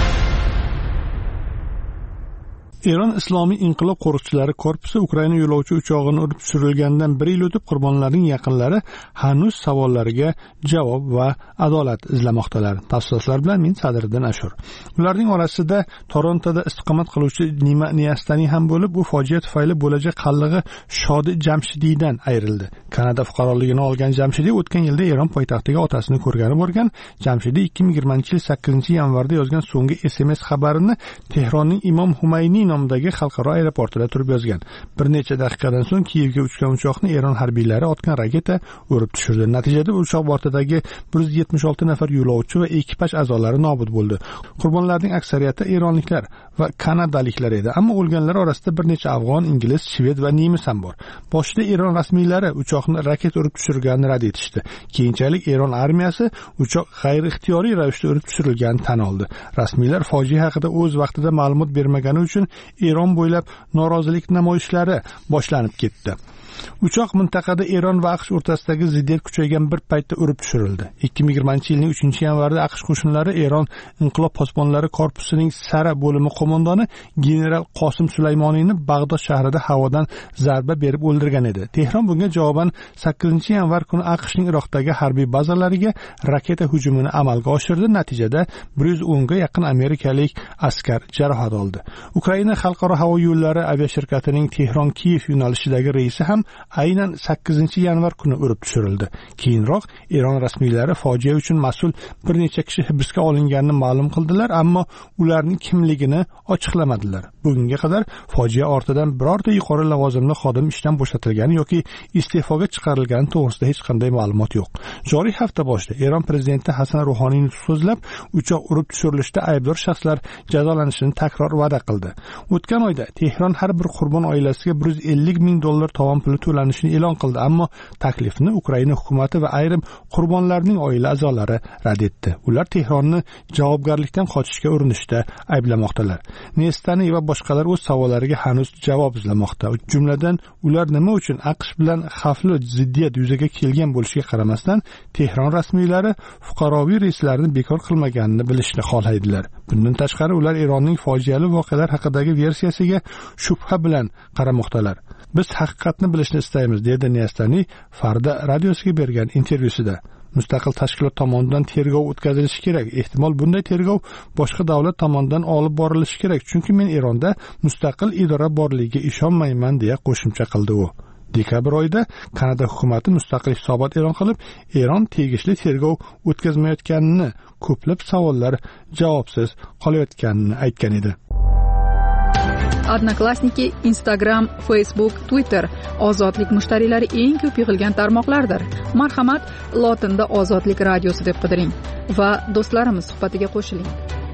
Eron Islomiy inqilob qo'riqchilari korpusi Ukraina yo'lovchi uchog'ini urib tushirilgandan bir yil o'tib qurbonlarning yaqinlari hanuz savollariga javob va adolat izlamoqdalar. Tafsilotlar bilan men Sadriddin Ashur. Ularning orasida Torontoda istiqomat qiluvchi Nima Niyastani ham bo'lib, bu fojia tufayli bo'lajak qallig'i Shodi Jamshidiydan ayrildi. Kanada fuqaroligini olgan Jamshidi o'tgan yilda Eron poytaxtiga otasini ko'rgani borgan. Jamshidi ikki ming yigirmanchi yil sakkizinchi yanvarda yozgan so'nggi S M S xabarini Tehronning Imom Humayniy nomidagi xalqaro aeroportida turib yozgan. Bir necha daqiqadan so'ng Kiyevga uchgan uchoqni Eron harbiylari otgan raketa urib tushirdi. Natijada uchoq bortidagi bir yuz yetmish olti nafar yo'lovchi va ekipaj a'zolari nobud bo'ldi. Qurbonlarning aksariyati eronliklar va kanadaliklar edi, ammo o'lganlar orasida bir necha afg'on, ingliz, shved va nemis ham bor. Boshida Eron rasmiylari uchoqni raketa urib tushirganini rad etishdi. Keyinchalik Eron armiyasi uchoq g'ayri-ixtiyoriy ravishda urib tushirilganini tan oldi. Rasmiylar fojia haqida o'z vaqtida ma'lumot bermagani uchun Eron bo'ylab norozilik namoyishlari boshlanib ketdi. Uchoq mintaqada Eron va AQSh o'rtasidagi ziddiyat kuchaygan bir paytda urib tushirildi. ikki ming yigirmanchi yilning uchinchi yanvarida AQSh qo'shinlari Eron inqilob posbonlari korpusining Sara bo'limi qo'mondoni general Qosim Sulaymoniyni Bag'dod shahrida havodan zarba berib o'ldirgan edi. Tehron bunga javoban sakkizinchi yanvar kuni AQShning Iroqdagi harbiy bazalariga raketa hujumini amalga oshirdi. Natijada bir yuz o'nga yaqin amerikalik askar jarohat oldi. Ukraina xalqaro havo yo'llari aviashirkatining Tehron-Kiyev yo'nalishidagi reysi ham aynan sakkizinchi yanvar kuni urib tushirildi. Keyinroq Eron rasmiylari fojia uchun mas'ul bir necha kishi hibsga olinganini ma'lum qildilar, ammo ularning kimligini ochiqlamadilar. Bugunga qadar fojia ortidan birorta yuqori lavozimli xodim ishdan bo'shatilgani yoki iste'foga chiqarilgani to'g'risida hech qanday ma'lumot yo'q. Joriy hafta boshida Eron prezidenti Hasan Ruhoniyni so'zlab, uchoq urib tushirilishda aybdor shaxslar jazolanishini takror va'da qildi. O'tgan oyda Tehron har bir qurbon oilasiga bir yuz ellik ming dollar tovon puli to'lanishini e'lon qildi, ammo taklifni Ukraina hukumati va ayrim qurbonlarning oila a'zolari rad etdi. Ular Tehronni javobgarlikdan qochishga urinishda ayblamoqdalar. Nestani va boshqalar o'z savollariga hanuz javob izlamoqda. Jumladan, ular nima uchun AQSh bilan xavfli ziddiyat yuzaga kelgan bo'lishiga qaramasdan Tehron rasmiylari fuqaroviy reyslarni bekor qilmaganini bilishni xohlaydilar. Bundan tashqari, ular Eronning fojiali voqealar haqidagi versiyasiga shubha bilan qaramoqdalar. Biz haqiqatni bilishni istaymiz, dedi Niyastani Farda radiosiga bergan intervyusida. mustaqil tashkilot tomonidan tergov o'tkazilishi kerak. Ehtimol bunday tergov boshqa davlat tomonidan olib borilishi kerak, chunki men Eronda mustaqil idora borligiga ishonmayman, deya qo'shimcha qildi u. Dekabr oyida Kanada hukumati mustaqil hisobot e'lon qilib, Eron tegishli tergov o'tkazmayotganini, ko'plab savollar javobsiz qolayotganini aytgan edi. Odnoklassniki, Instagram, Facebook, Twitter ozodlik mushtariylari eng ko'p yig'ilgan tarmoqlardir. Marhamat, lotinda Ozodlik radiosi deb qidiring va do'stlarimiz suhbatiga qo'shiling.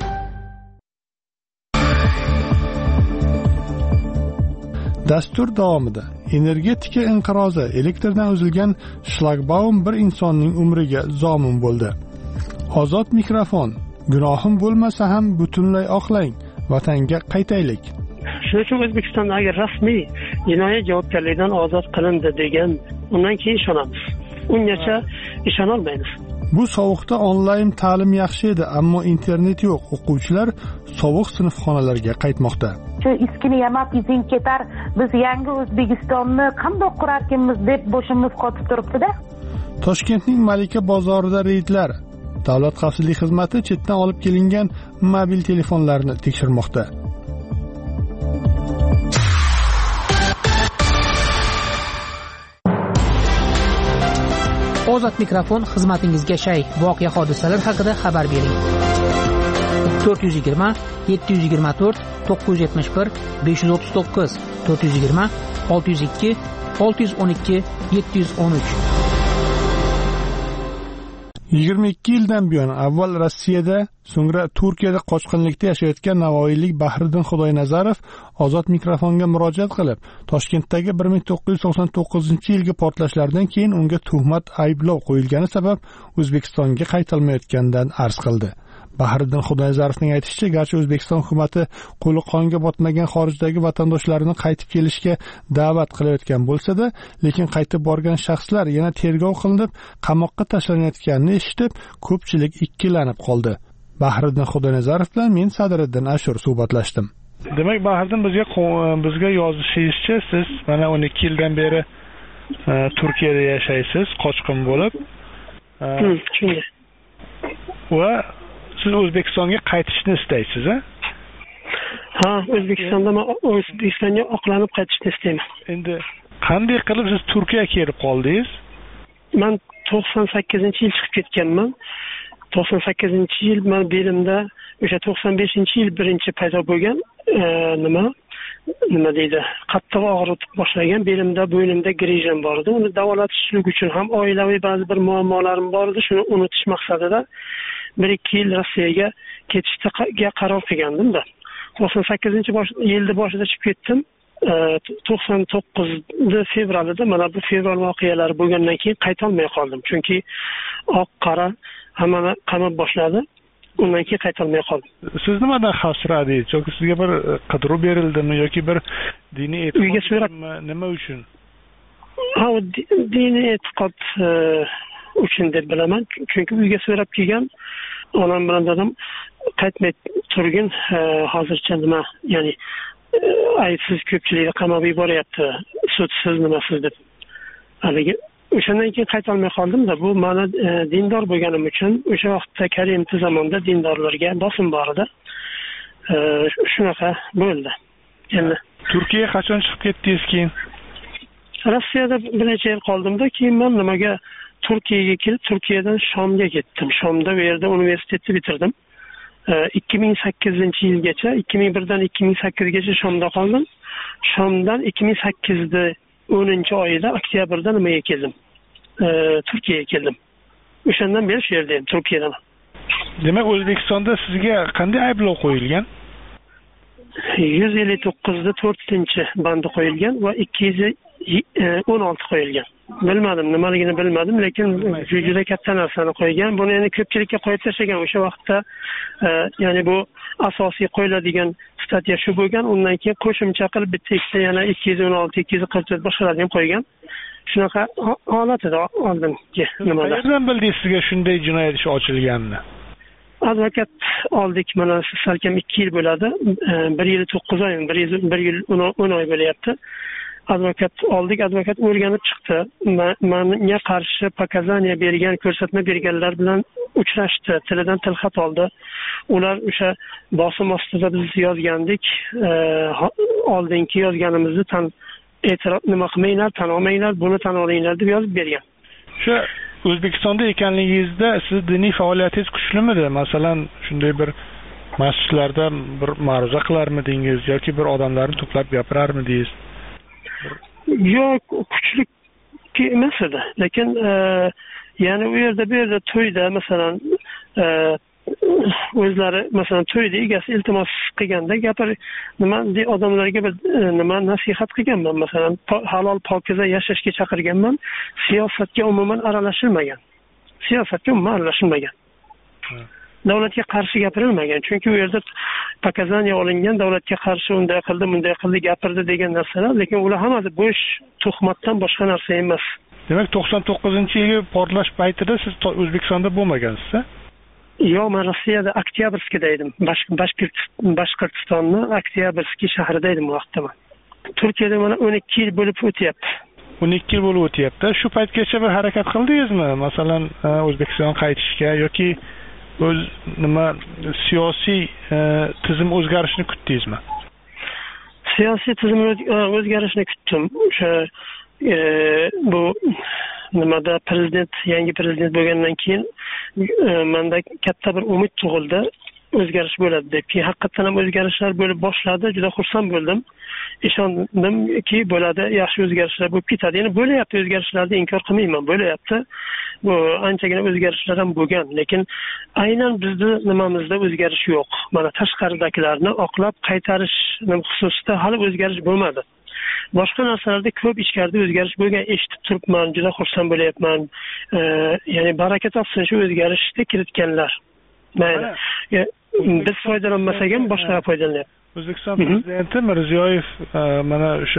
Dastur davomida energetika inqirozi, elektrdan uzilgan shlagbaum bir insonning umriga zomin bo'ldi. Ozod mikrofon, gunohim bo'lmasa ham butunlay oqlang, vatanga qaytaylik. Shuning uchun O'zbekistondagi rasmiy jinoiy javobgarlikdan ozod qilindi degan, undan keyin ishonamiz. Ungacha ishona olmaymiz. Bu sovuqda onlayn ta'lim yaxshi edi, ammo internet yo'q. O'quvchilar sovuq sinfxonalarga qaytmoqda. Shu iskini yamab izing ketar, biz yangi O'zbekistonni qanday qurarkanmiz deb boshimiz qotib turibdi-da. Toshkentning Malika bozorida reydlar. Davlat xavfsizlik xizmati chetdan olib kelingan mobil telefonlarni tekshirmoqda. Ozod mikrofon xizmatingizga shay. Voqea hodisalar haqida xabar bering. to'rt yuz yigirma yetti yuz yigirma to'rt to'qqiz yuz yetmish bir besh yuz o'ttiz to'qqiz to'rt yuz yigirma olti yuz ikki olti yuz o'n ikki yetti yuz o'n uch. yigirma ikki yildan buyon avval Rossiyada, so'ngra Turkiyada qochqinlikda yashayotgan navoiylik Bahriddin Xudoynazarov ozod mikrofonga murojaat qilib, Toshkentdagi bir ming to'qqiz yuz to'qson to'qqizinchi yilgi portlashlardan keyin unga tuhmat ayblov qo'yilgani sabab O'zbekistonga qaytilmayotganidan arz qildi. Bahriddin Xudoynazarovning aytishicha, garchi O'zbekiston hukumati qo'li qonga botmagan xorijdagi vatandoshlarini qaytib kelishga da'vat qilayotgan bo'lsa-da, lekin qaytib borgan shaxslar yana tergov qilinib, qamoqqa tashlanayotganini eshitib, ko'pchilik ikkilanib qoldi. Bahriddin Xudoynazarov bilan men Sadriddin Ashur suhbatlashdim. Demak, Bahriddin bizga bizga yozishingizcha, siz mana o'n ikki yildan beri Turkiyada yashaysiz, qochqin bo'lib. Va siz O'zbekistonga qaytishni istaysiz, a? Ha, O'zbekistonda men O'zbekistonga oqlanib qaytishni istayman. Endi qanday qilib siz Turkiyaga kelib qoldingiz? Men to'qson sakkizinchi yil chiqib ketganman. to'qson sakkizinchi yil men belimda o'sha to'qson beshinchi yil birinchi paydo bo'lgan nima nima deydi, qattiq og'riq boshlagan belimda, bo'ynimda grijam bor edi. Uni davolashlik uchun ham oilaviy ba'zi bir muammolarim bor edi. Shuni unutish maqsadida bir ikki yil Rossiyaga ketishga qaror qilgandim-da. to'qson sakkizinchi yilda boshida chiqib ketdim. to'qson to'qqiz fevralida mana bu fevral voqealari bo'lgandan keyin qayta olmay qoldim. Chunki oq qora hammani qamab boshladi. Undan keyin qayta olmay qoldim. Siz nimadan xavfsiradingiz? Yoki sizga bir qidiruv berildimi yoki bir diniy e'tiqod nima uchun? Ha, diniy e'tiqod uchun deb bilaman. Chunki uyga so'rab kelgan onam bilan dadam qaytmay turgin, hozircha nima, ya'ni aybsiz ko'pchilikni qamab yuboryapti, sudsiz nimasiz deb. Haligi o'shandan keyin qayta olmay qoldim-da. Bu meni dindor bo'lganim uchun o'sha vaqtda Karimov zamonda dindorlarga bosim bor edi. Shunaqa bo'ldi. Endi Turkiyaga qachon chiqib ketdingiz keyin? Rossiyada bir necha yil qoldim-da, keyin men nimaga Turkiyaga kelib, Turkiyadan Shomga ketdim. Shomda bu yerda universitetni bitirdim. ikki ming sakkizinchi yilgacha, ikki ming birdan ikki ming sakkizgacha Shomda qoldim. Shomdan ikki ming sakkizda o'ninchi oyida oktyabrda nimaga keldim? Turkiyaga keldim. O'shandan beri shu yerdayim, Turkiyadan. Demak, O'zbekistonda sizga qanday ayblov qo'yilgan? yuz ellik to'qqizda to'rtinchi bandi qo'yilgan va ikki yuz o'n olti qo'yilgan. Bilmadim, nimaligini bilmadim, lekin juda katta narsani qo'ygan. Buni endi ko'pchilikka qo'yib tashlagan. O'sha vaqtda ya'ni bu asosiy qo'yiladigan statya shu bo'lgan. Undan keyin qo'shimcha qilib bitta ikkita yana ikki yuz o'n olti, ikki yuz qirq to'rt boshqalarni ham qo'ygan. Shunaqa holat edi oldingi nimada. Qayerdan bildingiz sizga shunday jinoyat ishi ochilganini? Advokat oldik, mana salkam ikki yil bo'ladi. bir yil to'qqiz oy, bir yil o'n oy bo'lyapti. advokat oldik, advokat o'rganib chiqdi. Menga qarshi pokazaniya bergan, ko'rsatma berganlar bilan uchrashdi, tilidan tilxat oldi. Ular o'sha bosim ostida biz yozgandik, oldingi yozganimizni tan e'tirof nima qilmanglar, tan olmanglar, buni tan olinglar deb yozib bergan. Shu O'zbekistonda ekanligingizda siz diniy faoliyatingiz kuchlimidi? Masalan, shunday bir masjidlarda bir ma'ruza qilarmidingiz yoki bir odamlarni to'plab gapirarmidingiz? Yo'q, kuchli emas edi. Lekin ya'ni u yerda bu yerda to'yda masalan o'zlari masalan to'yda egasi iltimos qilganda gapir nima odamlarga bir nima nasihat qilganman, masalan halol pokiza yashashga chaqirganman, siyosatga umuman aralashilmagan. Siyosatga umuman aralashilmagan. Davlatga qarshi gapirilmagan, chunki u yerda pokazaniya olingan, davlatga qarshi unday qildi, bunday qildi, gapirdi degan narsalar, lekin ular hammasi bo'sh tuhmatdan boshqa narsa emas. Demak, to'qson to'qqizinchi yili portlash paytida siz O'zbekistonda bo'lmagansiz-a? Yo'q, men Rossiyada Oktyabrskida edim. Boshqirdistonni Oktyabrskiy shahrida edim vaqtda men. Turkiyada mana o'n ikki yil bo'lib o'tyapti. o'n ikki yil bo'lib o'tyapti. Shu paytgacha bir harakat qildingizmi? Masalan, O'zbekistonga qaytishga yoki o'z nima siyosiy tizim o'zgarishini kutdingizmi? Siyosiy tizim o'zgarishini kutdim. O'sha bu nimada prezident, yangi prezident bo'lgandan keyin menda katta bir umid tug'ildi, o'zgarish bo'ladi deb. Keyin haqiqatan ham o'zgarishlar bo'lib boshladi, juda xursand bo'ldim. Ishondimki bo'ladi, yaxshi o'zgarishlar bo'lib ketadi. Ya'ni bo'layapti, o'zgarishlarni inkor qilmayman, bo'layapti. Bu anchagina o'zgarishlar ham bo'lgan, lekin aynan bizni nimamizda o'zgarish yo'q. Mana tashqaridagilarni oqlab qaytarish xususida hali o'zgarish bo'lmadi. Boshqa narsalarda ko'p ichkarida o'zgarish bo'lgan, eshitib turibman, juda xursand bo'layapman. Ya'ni baraka topsin shu o'zgarishni kiritganlar. Mayli. Biz foydalanmasak ham boshqalar foydalanyapti. O'zbekiston prezidenti Mirziyoyev mana o'sha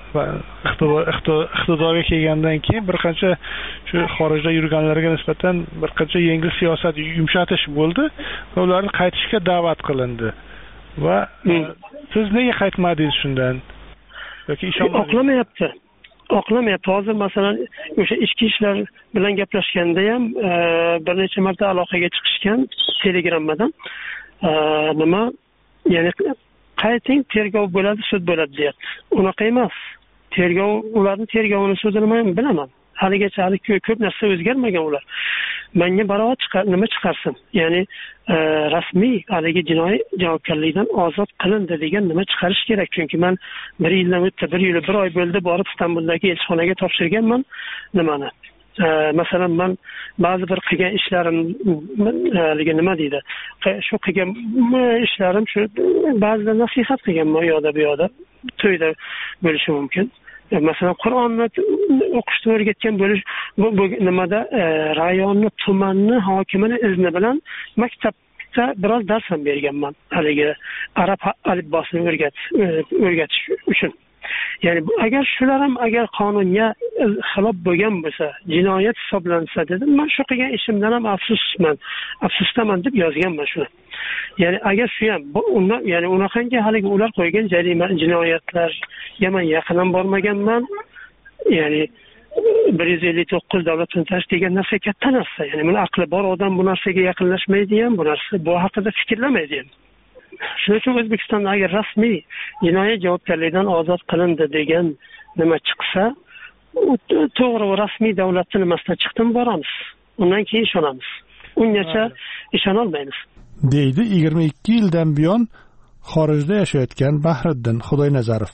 iqtidorga kelgandan keyin bir qancha shu xorijda yurganlarga nisbatan bir qancha yengil siyosat yumshatish bo'ldi va ularni qaytishga da'vat qilindi. Va siz nega qaytmadingiz shundan? Yoki ishonmadingiz? Oqlamayapti. Oqlamayapti. Hozir masalan o'sha ichki ishlar bilan gaplashganda ham bir necha marta aloqaga chiqishgan Telegramdan. Nima? Ya'ni qayting, tergov bo'ladi, sud bo'ladi deyapti. Unaqa emas. Tergov, ularning tergovini sudini men bilaman. Haligacha hali ko'p narsa o'zgarmagan ular. Menga barobar chiqar, nima chiqarsin? Ya'ni rasmiy haligi jinoiy javobgarlikdan ozod qilindi degan nima chiqarish kerak. Chunki men bir yildan o'tdi, bir yil, bir oy bo'ldi, borib Istanbuldagi elchixonaga topshirganman nimani. Masalan, men ba'zi bir qilgan ishlarim haligi nima deydi? Shu qilgan ishlarim shu ba'zida nasihat qilganman, u yoqda bu yoqda to'yda bo'lishi mumkin. Masalan, Qur'onni o'qishni o'rgatgan bo'lish bu nimada rayonni, tumanni hokimini izni bilan maktabda biroz dars ham berganman. Haligi arab alifbosini o'rgatish o'rgatish uchun. Ya'ni agar shular ham agar qonunga xilof bo'lgan bo'lsa, jinoyat hisoblansa dedim, men shu qilgan ishimdan ham afsusman, afsusdaman deb yozganman shuni. Ya'ni agar shu ham undan, ya'ni unaqangi haligi ular qo'ygan jarima jinoyatlarga men yaqin ham bormaganman. Ya'ni bir yuz ellik to'qqiz davlat to'ntarish degan narsa katta narsa. Ya'ni men aqli bor odam bu narsaga yaqinlashmaydi ham, bu narsa bu haqida fikrlamaydi ham. Shuning uchun O'zbekistonda agar rasmiy jinoiy javobgarlikdan ozod qilindi degan nima chiqsa, to'g'ri rasmiy davlatning nimasidan chiqdim boramiz. Undan keyin ishonamiz. Ungacha ishona olmaymiz. Deydi yigirma ikki yildan buyon xorijda yashayotgan Bahriddin Xudoynazarov.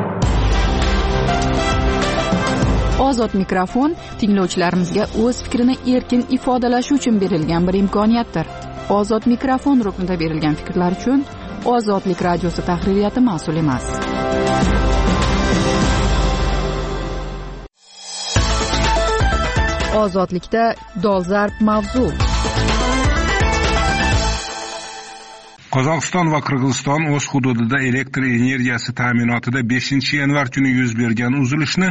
Ozod mikrofon tinglovchilarimizga o'z fikrini erkin ifodalashi uchun berilgan bir imkoniyatdir. Ozod mikrofon ruknida berilgan fikrlar uchun Ozodlik radiosi tahririyati mas'ul emas. Ozodlikda dolzarb mavzu. Qozog'iston va Qirg'iziston o'z hududida elektr energiyasi ta'minotida beshinchi yanvar kuni yuz bergan uzilishni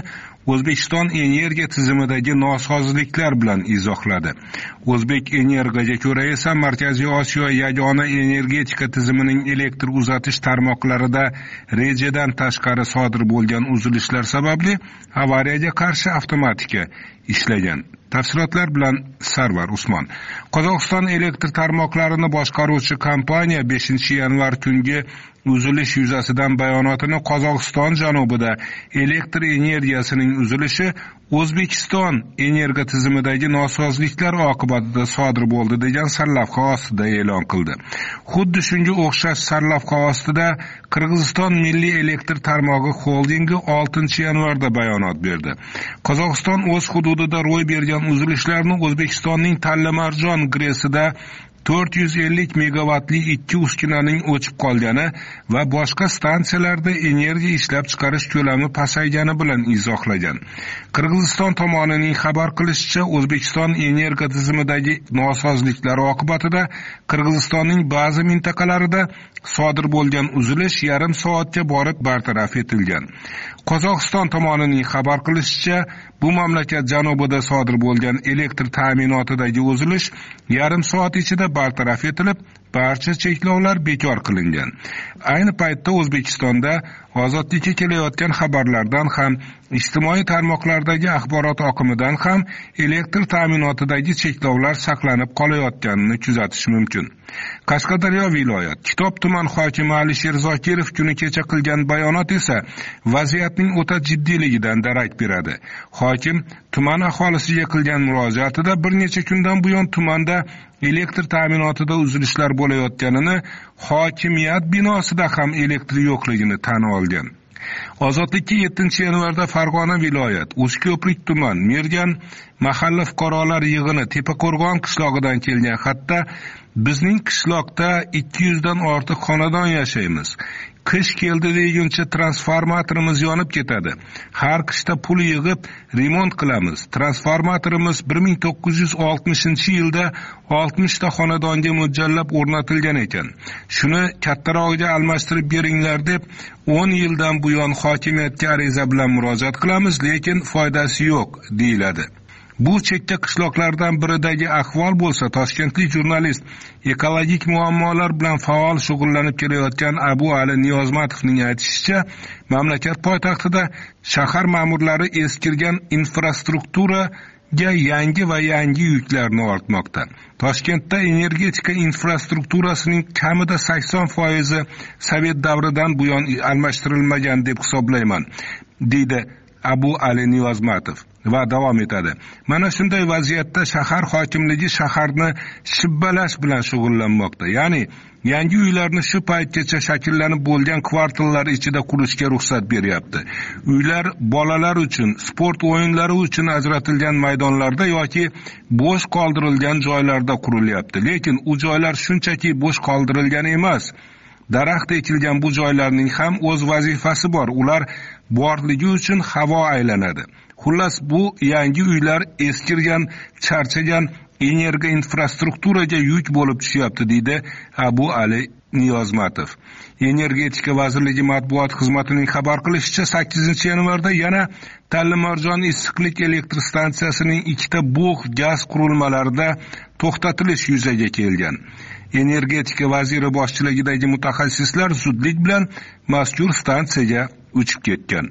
O'zbekiston energiya tizimidagi nosozliklar bilan izohladi. O'zbek Energiyaga ko'ra esa Markaziy Osiyo yagona energetika tizimining elektr uzatish tarmoqlarida rejadan tashqari sodir bo'lgan uzilishlar sababli avariyaga qarshi avtomatika ishlagan. Tafsilotlar bilan Sarvar Usmon. Qozog'iston elektr tarmoqlarini boshqaruvchi kompaniya beshinchi yanvar kungi uzilish yuzasidan bayonotini Qozog'iston janubida elektr energiyasining uzilishi O'zbekiston energiya tizimidagi nosozliklar oqibatida sodir bo'ldi degan sarlavha ostida e'lon qildi. Xuddi shunga o'xshash sarlavha ostida Qirg'iziston Milliy elektr tarmog'i xoldingi oltinchi yanvarda bayonot berdi. Qozog'iston o'z hududida ro'y bergan uzilishlarni O'zbekistonning Tallamarjon gresida to'rt yuz ellik megavatli ikki uskunaning o'chib qolgani va boshqa stansiyalarda energiya ishlab chiqarish ko'lami pasaygani bilan izohlagan. Qirg'iziston tomonining xabar qilishicha, O'zbekiston energiya tizimidagi nosozliklar oqibatida Qirg'izistonning ba'zi mintaqalarida sodir bo'lgan uzilish yarim soatga borib bartaraf etilgan. Qozog'iston tomonining xabar qilishicha, bu mamlakat janubida sodir bo'lgan elektr ta'minotidagi uzilish yarim soat ichida bartaraf etilib, barcha cheklovlar bekor qilingan. Ayni paytda O'zbekistonda ozodlikka kelayotgan xabarlardan ham, ijtimoiy tarmoqlardagi axborot oqimidan ham elektr ta'minotidagi cheklovlar saqlanib qolayotganini kuzatish mumkin. Qashqadaryo viloyat Kitob tuman hokimi Alisher Zokirov kuni kecha qilgan bayonot esa vaziyatning o'ta jiddiyligidan darak beradi. Hokim tuman aholisiga qilgan murojaatida bir necha kundan buyon tumanda elektr ta'minotida uzilishlar bo'layotganini, hokimiyat binosida ham elektr yo'qligini tan olgan. Ozodlikka yettinchi yanvarda Farg'ona viloyat Uchko'prik tuman Mergan mahalla fuqarolar yig'ini Tepaqo'rg'on qishlog'idan kelgan xatda bizning qishloqda ikki yuz dan ortiq xonadon yashaymiz. Qish keldi deguncha transformatorimiz yonib ketadi. Har qishda pul yig'ib remont qilamiz. Transformatorimiz bir ming to'qqiz yuz oltmishinchi yilda oltmish ta xonadonga mo'ljallab o'rnatilgan ekan. Shuni kattarog'iga almashtirib beringlar deb o'n yildan buyon hokimiyatga ariza bilan murojaat qilamiz, lekin foydasi yo'q, deyiladi. Bu chekka qishloqlardan biridagi ahvol bo'lsa, toshkentlik jurnalist ekologik muammolar bilan faol shug'ullanib kelayotgan Abu Ali Niyozmatovning aytishicha, mamlakat poytaxtida shahar ma'murlari eskirgan infrastrukturaga yangi va yangi yuklarni ortmoqda. Toshkentda energetika infrastrukturasining kamida sakson foizi Sovet davridan buyon almashtirilmagan deb hisoblayman, deydi Abu Ali Niyozmatov va davom etadi. Mana shunday vaziyatda shahar hokimligi shaharni shibbalash bilan shug'ullanmoqda. Ya'ni yangi uylarni shu paytgacha shakllanib bo'lgan kvartallar ichida qurishga ruxsat beryapti. Uylar bolalar uchun, sport o'yinlari uchun ajratilgan maydonlarda yoki bo'sh qoldirilgan joylarda qurilyapti. Lekin u joylar shunchaki bo'sh qoldirilgan emas. Daraxt ekilgan bu joylarning ham o'z vazifasi bor. Ular borligi uchun havo aylanadi. Xullas, bu yangi uylar eskirgan, charchagan energiya infrastrukturaga yuk bo'lib tushyapti, deydi Abu Ali Niyozmatov. Energetika vazirligi matbuot xizmatining xabar qilishicha, sakkizinchi yanvarda yana Tallamarjon issiqlik elektr stansiyasining ikkita bug' gaz qurilmalarida to'xtatilish yuzaga kelgan. Energetika vaziri boshchiligidagi mutaxassislar zudlik bilan mazkur stansiyaga uchib ketgan.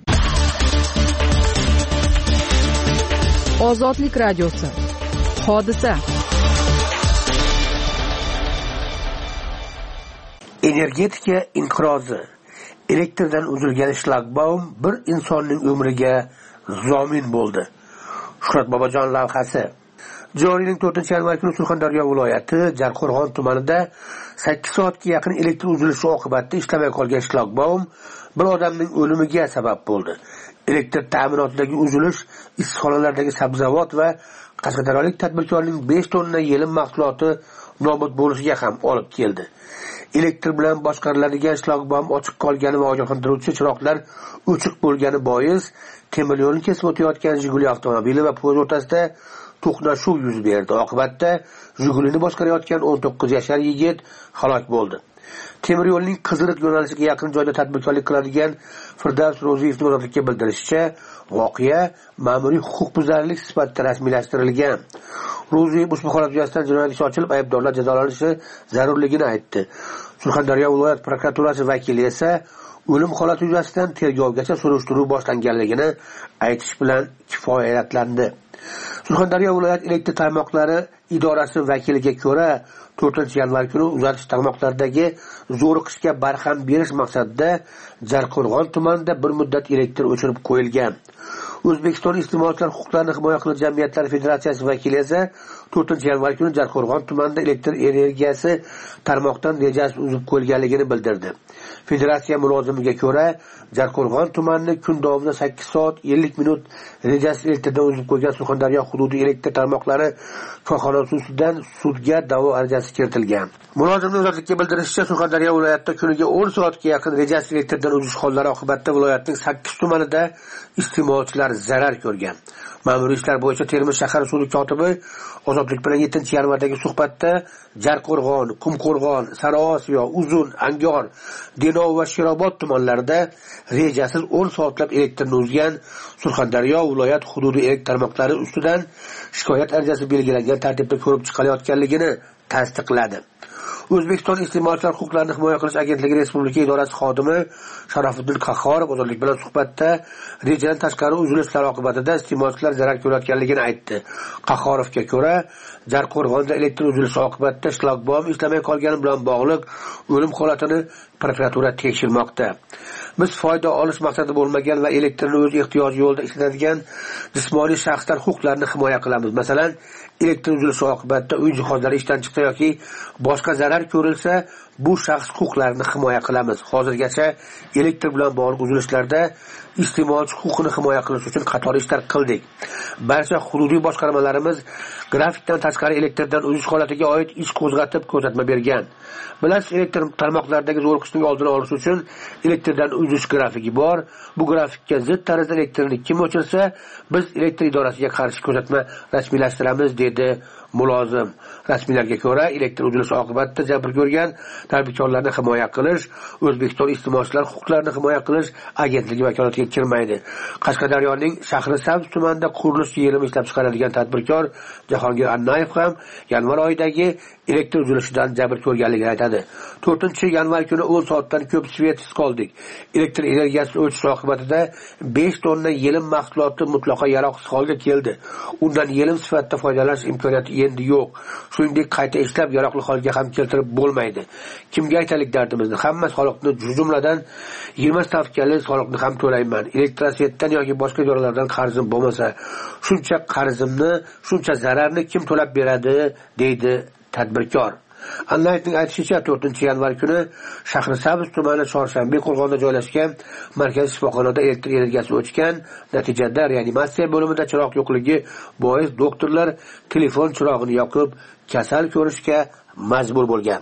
Ozodlik radiosi. Hodisa. Energetika inqirozi. Elektrdan uzilgan shlagbaum bir insonning umriga zomin bo'ldi. Shuhrat Bobojon lavhasi. Joriy yilning to'rtinchi yanvar kuni Surxondaryo viloyati Jarqo'rg'on tumanida sakkiz soatga yaqin elektr uzilishi oqibatida ishlamay qolgan shlagbaum bir odamning o'limiga sabab bo'ldi. Elektr ta'minotidagi uzilish issiqxonalardagi sabzavot va qashqadaryolik tadbirkorning besh tonna yelim mahsuloti nobud bo'lishiga ham olib keldi. Elektr bilan boshqariladigan shlagbaum ochiq qolgani va ogohlantiruvchi chiroqlar o'chiq bo'lgani bois temir yo'lni kesib o'tayotgan Jiguli avtomobili va poyezd o'rtasida to'qnashuv yuz berdi. Oqibatda Jigulini boshqarayotgan o'n to'qqiz yashar yigit halok bo'ldi. Temir yo'lning Qiziriq yo'nalishiga yaqin joyda tadbirkorlik qiladigan Firdavs Ro'ziyevning ozodlikka bildirishicha, voqea ma'muriy huquqbuzarlik sifatida rasmiylashtirilgan. Ro'ziyev ushbu holat yuzasidan jinoyat ishi ochilib, aybdorlar jazolanishi zarurligini aytdi. Surxondaryo viloyat prokuraturasi vakili esa o'lim holati yuzasidan tergovgacha surishtiruv boshlanganligini aytish bilan kifoyatlandi. Surxondaryo viloyat elektr tarmoqlari idorasi vakiliga ko'ra, to'rtinchi yanvar kuni uzatish tarmoqlaridagi zo'riqishga barham berish maqsadida Jarqo'rg'on tumanida bir muddat elektr o'chirib qo'yilgan. O'zbekiston iste'molchilar huquqlarini himoya qiluvchi jamiyatlar federatsiyasi vakili esa to'rtinchi yanvar kuni Jarqo'rg'on tumanida elektr energiyasi tarmoqdan rejasi uzib qo'yilganligini bildirdi. Federatsiya mulozimiga ko'ra, Jarqo'rg'on tumanining kun davomida sakkiz soat ellik minut rejasi elektrdan uzib qo'ygan Surxondaryo hududiy elektr tarmoqlari korxonasi ustidan sudga da'vo arizasi kiritilgan. Mulozimning ozodlikka bildirishicha, Surxondaryo viloyatida kuniga o'n soatga yaqin rejasi elektrdan uzish hollari oqibatida viloyatning sakkiz tumanida iste'molchilar zarar ko'rgan. Ma'muriy ishlar bo'yicha Termiz shahar sudi kotibi Ozodlik bilan yettinchi yanvardagi suhbatda Jarqo'rg'on, Qumqo'rg'on, Sariosiyo, Uzun, Angor, Denov va Sherobod tumanlarida rejasiz o'n soatlab elektrni uzgan Surxondaryo viloyat hududiy elektr tarmoqlari ustidan shikoyat arizasi belgilangan tartibda ko'rib chiqilayotganligini tasdiqladi. O'zbekiston iste'molchilar huquqlarini himoya qilish agentligi respublika idorasi xodimi Sharofiddin Qahhorov ozodlik bilan suhbatda rejadan tashqari uzilishlar oqibatida iste'molchilar zarar ko'rayotganligini aytdi. Qahhorovga ko'ra, Jarqo'rg'onda elektr uzilishi oqibatida shlagbaum ishlamay qolgani bilan bog'liq o'lim holatini prokuratura tekshirmoqda. Biz foyda olish maqsadi bo'lmagan va elektrni o'z ehtiyoji yo'lida ishlatadigan jismoniy shaxslar huquqlarini himoya qilamiz. Masalan, elektr uzilishi oqibatida uy jihozlari ishdan chiqsa yoki boshqa zarar ko'rilsa, bu shaxs huquqlarini himoya qilamiz. Hozirgacha elektr bilan bog'liq uzilishlarda iste'molchi huquqini himoya qilish uchun qator ishlar qildik. Barcha hududiy boshqarmalarimiz grafikdan tashqari elektrdan uzish holatiga oid ish qo'zg'atib ko'rsatma bergan. Bilasiz, elektr tarmoqlaridagi zo'riqishning oldini olish uchun elektrdan uzish grafiki bor. Bu grafikka zid tarzda elektrni kim o'chirsa, biz elektr idorasiga qarshi ko'rsatma rasmiylashtiramiz, dedi mulozim. Rasmiylarga ko'ra, elektr uzilishi oqibatida jabr ko'rgan tadbirkorlarni himoya qilish O'zbekiston iste'molchilar huquqlarini himoya qilish agentligi vakolatiga kirmaydi. Qashqadaryoning Shahrisabz tumanida qurilish yerimi ishlab chiqaradigan tadbirkor Jahongir Annayev ham yanvar oyidagi elektr uzilishidan jabr ko'rganligini aytadi. to'rtinchi yanvar kuni o'n soatdan ko'p svetsiz qoldik. Elektr energiyasi o'chishi oqibatida besh tonna yelim mahsuloti mutlaqo yaroqsiz holga keldi. Undan yelim sifatida foydalanish imkoniyati endi yo'q. Shuningdek, qayta ishlab yaroqli holga ham keltirib bo'lmaydi. Kimga aytalik dardimizni? Hamma soliqni, jumladan yigirma stavkali soliqni ham to'layman. Elektrosvetdan yoki boshqa idoralardan qarzim bo'lmasa, shuncha qarzimni, shuncha zararni kim to'lab beradi, deydi tadbirkor. Anlayetning aytishicha, to'rtinchi yanvar kuni Shahrisabz tumani Chorshanbe qo'rg'onida joylashgan markaziy shifoxonada elektr energiyasi o'chgan. Natijada reanimatsiya bo'limida chiroq yo'qligi bois doktorlar telefon chirog'ini yoqib, kasal ko'rishga majbur bo'lgan.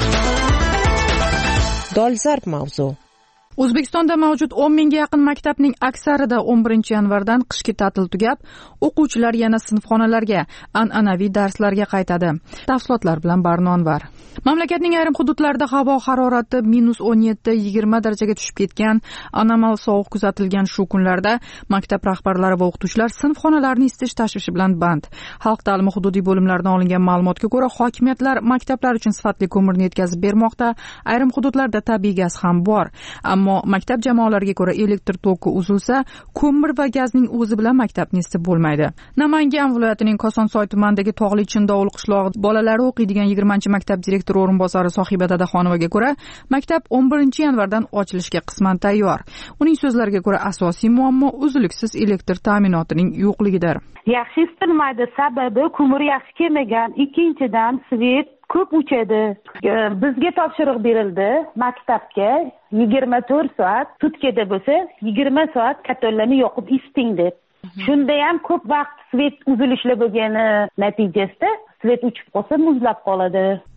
Dolzarb mavzu. O'zbekistonda mavjud o'n mingga yaqin maktabning aksarida o'n birinchi yanvardan qishki ta'til tugab, o'quvchilar yana sinfxonalarga, an'anaviy darslarga qaytadi. Tafsilotlar bilan Barnonvar. Mamlakatning ayrim hududlarida havo harorati minus o'n yetti yigirma darajaga tushib ketgan, anomal sovuq kuzatilgan shu kunlarda maktab rahbarlari va o'qituvchilar sinfxonalarni isitish tashvishi bilan band. Xalq ta'limi hududiy bo'limlaridan olingan ma'lumotga ko'ra, hokimiyatlar maktablar uchun sifatli ko'mirni yetkazib bermoqda. Ayrim hududlarda tabiiy gaz ham bor. Ammo maktab jamoalariga ko'ra elektr toki uzilsa, ko'mir va gazning o'zi bilan maktabni isitib bo'lmaydi. Namangan viloyatining Kosonsoy tumanidagi Tog'li Chindovul qishlog'i bolalari o'qiydigan yigirmanchi maktab direktori o'rinbosari Sohiba Dadaxonovaga ko'ra, maktab o'n birinchi yanvardan ochilishga qisman tayyor. Uning so'zlariga ko'ra, asosiy muammo uzluksiz elektr ta'minotining yo'qligidir. Yaxshi isitilmaydi, sababi ko'mir yaxshi kelmagan, ikkinchidan svet ko'p o'chadi. Bizga topshiriq berildi maktabga yigirma to'rt soat, sutkada bo'lsa yigirma soat katollarni yoqib isiting deb. Shunda ham ko'p vaqt svet uzilishlar bo'lgani natijasida svet o'chib qolsa muzlab qoladi.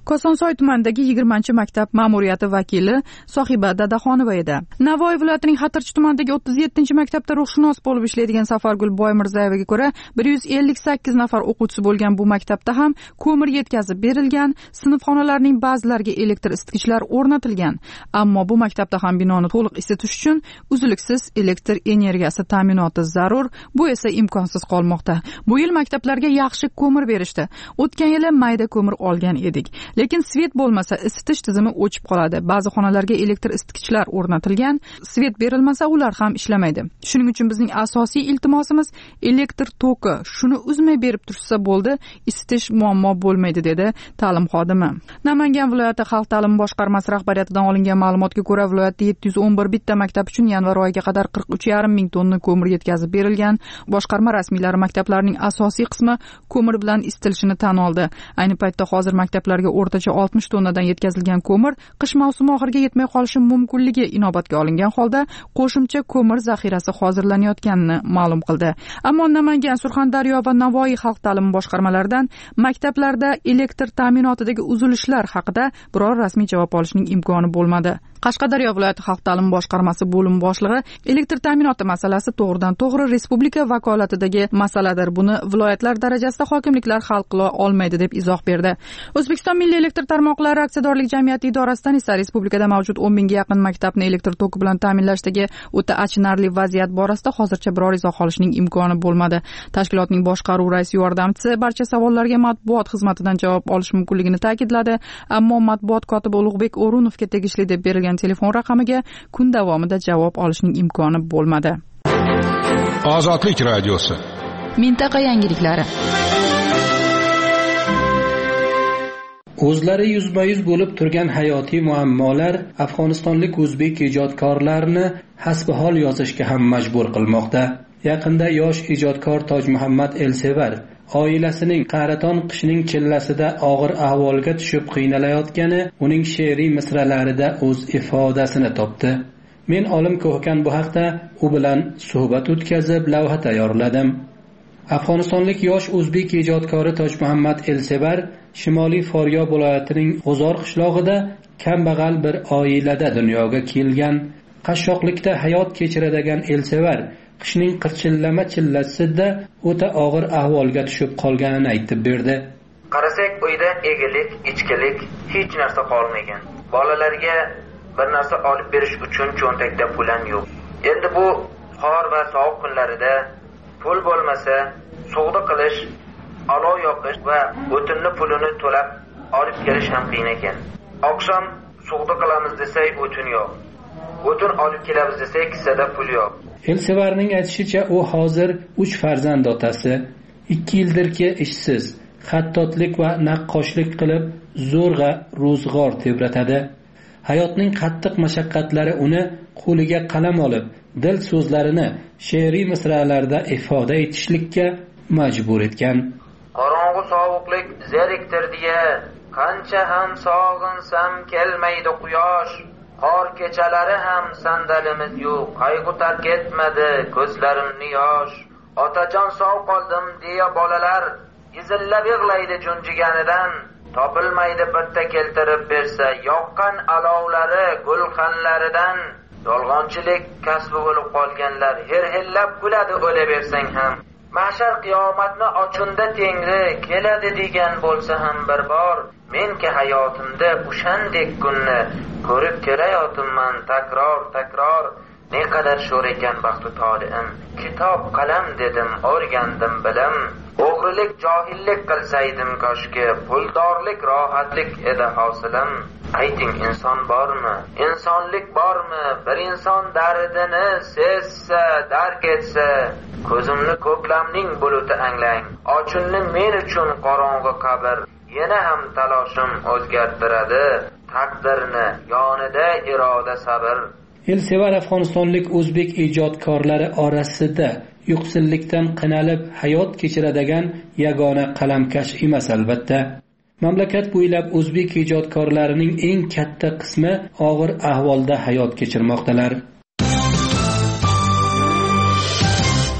Kosonsoy tumanidagi yigirmanchi maktab ma'muriyati vakili Sohiba Dadaxonova edi. Navoiy viloyatining Xatirchi tumanidagi o'ttiz yettinchi maktabda ruhshunos bo'lib ishlaydigan Safargul Boymirzayevaga ko'ra, bir yuz ellik sakkiz nafar o'quvchisi bo'lgan bu maktabda ham ko'mir yetkazib berilgan, sinfxonalarning ba'zilariga elektr isitgichlar o'rnatilgan. Ammo bu maktabda ham binoni to'liq isitish uchun uzluksiz elektr energiyasi ta'minoti zarur, bu esa imkonsiz qolmoqda. Bu yil maktablarga yaxshi ko'mir berishdi. O'tgan yili mayda ko'mir olgan edik. Lekin svet bo'lmasa isitish tizimi o'chib qoladi. Ba'zi xonalarga elektr isitgichlar o'rnatilgan, svet berilmasa ular ham ishlamaydi. Shuning uchun bizning asosiy iltimosimiz elektr toki. Shuni uzmay berib tursa bo'ldi, isitish muammo bo'lmaydi, dedi ta'lim xodimi. Namangan viloyati xalq ta'limi boshqarmasi rahbariyatidan olingan ma'lumotga ko'ra, viloyatda yetti yuz o'n bir bitta maktab uchun yanvar oyiga qadar qirq uch yarim ming tonna ko'mir yetkazib berilgan. Boshqarma rasmiylari maktablarning asosiy qismi ko'mir bilan isitilishini tan oldi. Ayni paytda hozir maktablarga o'rtacha oltmish tonnadan yetkazilgan ko'mir qish mavsumi oxiriga yetmay qolishi mumkinligi inobatga olingan holda qo'shimcha ko'mir zaxirasi hozirlanayotganini ma'lum qildi. Ammo Namangan, Surxondaryo va Navoiy xalq ta'limi boshqarmalaridan maktablarda elektr ta'minotidagi uzilishlar haqida biror rasmiy javob olishning imkoni bo'lmadi. Qashqadaryo viloyati xalq ta'limi boshqarmasi bo'lim boshlig'i elektr ta'minoti masalasi to'g'ridan to'g'ri respublika vakolatidagi masaladir. Buni viloyatlar darajasida hokimliklar hal qila olmaydi deb izoh berdi. O'zbekiston Milliy elektr tarmoqlari aksiyadorlik jamiyati idorasidan esa respublikada mavjud o'n mingga yaqin maktabni elektr toki bilan ta'minlashdagi o'ta achinarli vaziyat borasida hozircha biror izoh olishning imkoni bo'lmadi. Tashkilotning boshqaruv raisi yordamchisi barcha savollarga matbuot xizmatidan javob olish mumkinligini ta'kidladi, ammo matbuot kotibi Ulug'bek O'runovga tegishli deb berilgan telefon raqamiga kun davomida javob olishning imkoni bo'lmadi. Ozodlik radiosi. Mintaqa yangiliklari. O'zlari yuzma-yuz bo'lib turgan hayotiy muammolar Afg'onistonlik o'zbek ijodkorlarini hasbihol yozishga ham majbur qilmoqda. Yaqinda yosh ijodkor Tojmuhammad Elsevar oilasining qa'raton qishning chillasida og'ir ahvolga tushib qiynalayotgani uning she'riy misralarida o'z ifodasini topdi. Men olim Ko'hkan bu haqda u bilan suhbat o'tkazib lavha tayyorladim. Afg'onistonlik yosh o'zbek ijodkori Tojmuhammad Elsevar Shimoliy Foryo viloyatining G'uzor qishlog'ida kambag'al bir oilada dunyoga kelgan. Qashshoqlikda hayot kechiradigan Elsevar qishning qirchillama chillasida o'ta og'ir ahvolga tushib qolganini aytib berdi. Qarasak uyda egilik, ichkilik hech narsa qolmagan. Bolalarga bir narsa olib berish uchun cho'ntakda pul ham yo'q. Endi bu qor va sovuq kunlarida pul bo'lmasa, sug'di qilish, olov yoqish va o'tinni pulini to'lab olib kelish ham qiyin ekan. Oqshom sug'di qilamiz desak o'tin yo'q. O'tin olib kelamiz desak kissada pul yo'q. Elsevarning aytishicha, u hozir uch farzand otasi, ikki yildirki ishsiz, xattotlik va naqqoshlik qilib zo'rg'a ro'zg'or tebratadi. Hayotning qattiq mashaqqatlari uni qo'liga qalam olib, dil so'zlarini she'riy misralarda ifoda etishlikka majbur etgan. Qorong'u sovuqlik zeriktir diye qancha ham sog'insam kelmaydi quyosh. Qor kechalari ham sandalimiz yo'q, qayg'u tark etmadi ko'zlarimni yosh. Otajon sog' qoldim deya bolalar izillab yig'laydi junjiganidan. Topilmaydi bitta keltirib bersa yoqqan alovlari gulxanlaridan. Yolg'onchilik kasbi bo'lib qolganlar her-hillab kuladi o'la bersang ham. Mahshar qiyomatni ochunda Tengri keladi degan bo'lsa ham bir bor, menki hayotimda o'shandek kunni ko'rib kelayotimman takror takror. Ne qadar sho'r ekan baxtu tolim, kitob qalam dedim o'rgandim bilim. O'g'rilik johillik qilsaydim koshki, puldorlik rohatlik edi hosilim. Ayting, inson bormi, insonlik bormi? Bir inson dardini sezsa, dark etsa, ko'zimni ko'klamning buluti anglang. Ochunni men uchun qorong'u qabr, yana ham taloshim o'zgartiradi taqdirni, yonida iroda sabr. Elsevar Afg'onistonlik o'zbek ijodkorlari orasida yo'qsillikdan qiynalib hayot kechiradigan yagona qalamkash emas albatta. Mamlakat bo'ylab o'zbek ijodkorlarining eng katta qismi og'ir ahvolda hayot kechirmoqdalar.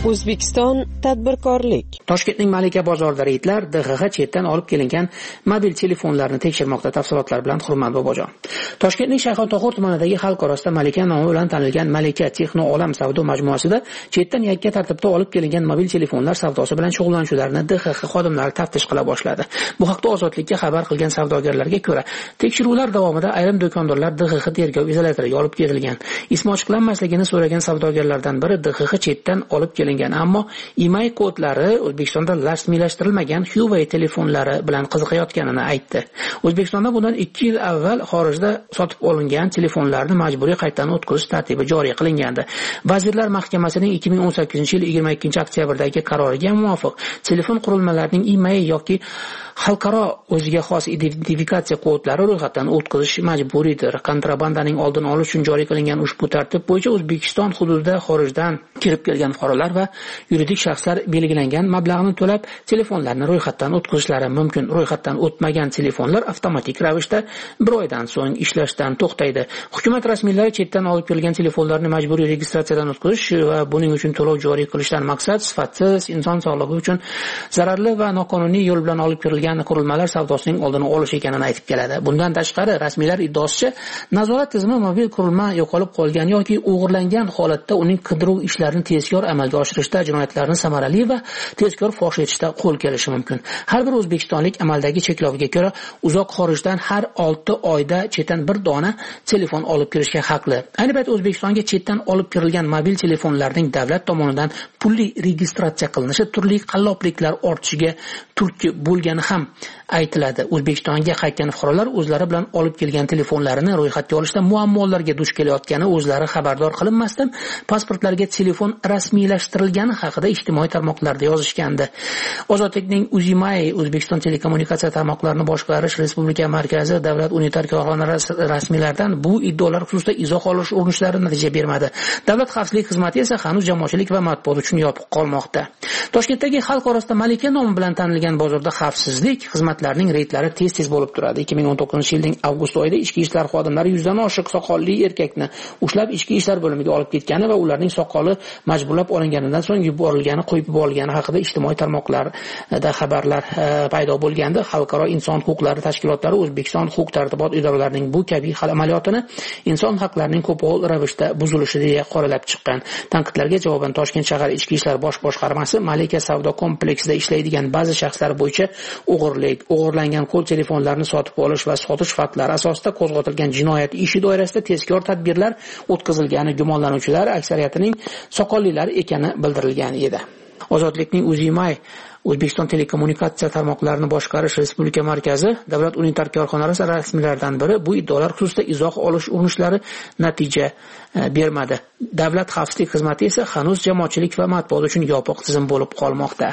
O'zbekiston tadbirkorlik. Toshkentning Malika bozorida reydlar D X X chetdan olib kelingan mobil telefonlarni tekshirmoqda. Tafsilotlar bilan Hurmat Bobojon. Toshkentning Shayxontohur tumanidagi xalq orasida Malika nomi bilan tanilgan Malika Texno Olam savdo majmuasida chetdan yakka tartibda olib kelingan mobil telefonlar savdosi bilan shug'ullanuvchilarni D X X xodimlari taftish qila boshladi. Bu haqda Ozodlikka xabar qilgan savdogarlarga ko'ra, tekshiruvlar davomida ayrim do'konlar D X X tergov izolyatoriga olib ketilgan. Ismi ochiqlanmasligini so'ragan savdogarlardan biri D X X chetdan olib kelingan, ammo I M E I kodlari O'zbekistonda rasmiylashtirilmagan Huawei telefonlari bilan qiziqayotganini aytdi. O'zbekistonda bundan ikki yil avval xorijda sotib olingan telefonlarni majburiy qaytadan o'tkazish tartibi joriy qilingandi. Vazirlar Mahkamasining ikki ming o'n sakkizinchi yil yigirma ikkinchi oktyabrdagi qaroriga muvofiq telefon qurilmalarining I M E I yoki xalqaro o'ziga xos identifikatsiya kodlari ro'yxatdan o'tkazish majburiydir. Kontrabandaning oldini olish uchun joriy qilingan ushbu tartib bo'yicha O'zbekiston hududida xorijdan kirib kelgan fuqarolar va yuridik shaxslar belgilangan mablag'ni to'lab telefonlarni ro'yxatdan o'tkazishlari mumkin. Ro'yxatdan o'tmagan telefonlar avtomatik ravishda bir oydan so'ng ishlashdan to'xtaydi. Hukumat rasmiylari chetdan olib kelgan telefonlarni majburiy registratsiyadan o'tkazish va buning uchun to'lov joriy qilishdan maqsad sifatsiz, inson sog'lig'i uchun zararli va noqonuniy yo'l bilan olib kerilgan qurilmalar savdosining oldini olish ekanini aytib keladi. Bundan tashqari, rasmiylar iddaosicha, nazorat tizimi mobil qurilma yo'qolib qolgan yoki o'g'irlangan holatda uning qidiruv ishlarini tezkor amalga oshirishda, jinoyatlarni samarali va tezkor fosh etishda qo'l kelishi mumkin. Har bir o'zbekistonlik amaldagi cheklovga ko'ra uzoq xorijdan har olti oyda chetdan bir dona telefon olib kirishga haqli. Ayni paytda O'zbekistonga chetdan olib kirilgan mobil telefonlarning davlat tomonidan pulli registratsiya qilinishi turli qallobliklar ortishiga turtki bo'lgani ham aytiladi. O'zbekistonga qaytgan fuqarolar o'zlari bilan olib kelgan telefonlarini ro'yxatga olishda muammolarga duch kelayotgani o'zlari xabardor qilinmasdan pasportlarga telefon rasmiylashtirilgani haqida ijtimoiy tarmoqlarda yozishgandi. Ozodlikning U Z I M E I O'zbekiston telekommunikatsiya tarmoqlarini boshqarish Respublika markazi davlat unitar korxonalari rasmiylaridan bu iddaolar xususida izoh olish urinishlari natija bermadi. Davlat xavfsizlik xizmati esa hanuz jamoatchilik va matbuot uchun yopiq qolmoqda. Toshkentdagi xalq orasida Malika nomi bilan tanilgan bozorda xavfsizlik xizmatlarining reydlari tez-tez bo'lib turadi. ikki ming o'n to'qqizinchi yilning avgust oyida ichki ishlar xodimlari yuzdan oshiq soqolli erkakni ushlab ichki ishlar bo'limiga olib ketgani va ularning soqoli majburlab olinganidan so'ng yuborilgani, qo'yib yuborilgani haqida ijtimoiy tarmoqlarda xabarlar paydo bo'lgandi. Xalqaro inson huquqlari tashkilotlari O'zbekiston huquq-tartibot idoralarining bu kabi amaliyotini inson haqlarining ko'pol ravishda buzilishi deya qoralab chiqqan. Tanqidlarga javoban Toshkent shahar ichki ishlar bosh boshqarmasi Malika savdo kompleksida ishlaydigan ba'zi shaxslar bo'yicha o'g'irlik, o'g'irlangan qo'l telefonlarini sotib olish va sotish faktlari asosida qo'zg'atilgan jinoyat ishi doirasida tezkor tadbirlar o'tkazilgani, gumonlanuvchilar aksariyatining soqollilar ekani bildirilgan edi. Ozodlikning U Z I M E I O'zbekiston telekommunikatsiya tarmoqlarini boshqarish Respublika markazi davlat unitar korxonalari rasmiylaridan biri bu iddaolar xususida izoh olish urinishlari natija bermadi. Davlat xavfsizlik xizmati esa hanuz jamoatchilik va matbuot uchun yopiq tizim bo'lib qolmoqda.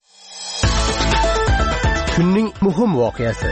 Kunning muhim voqeasi.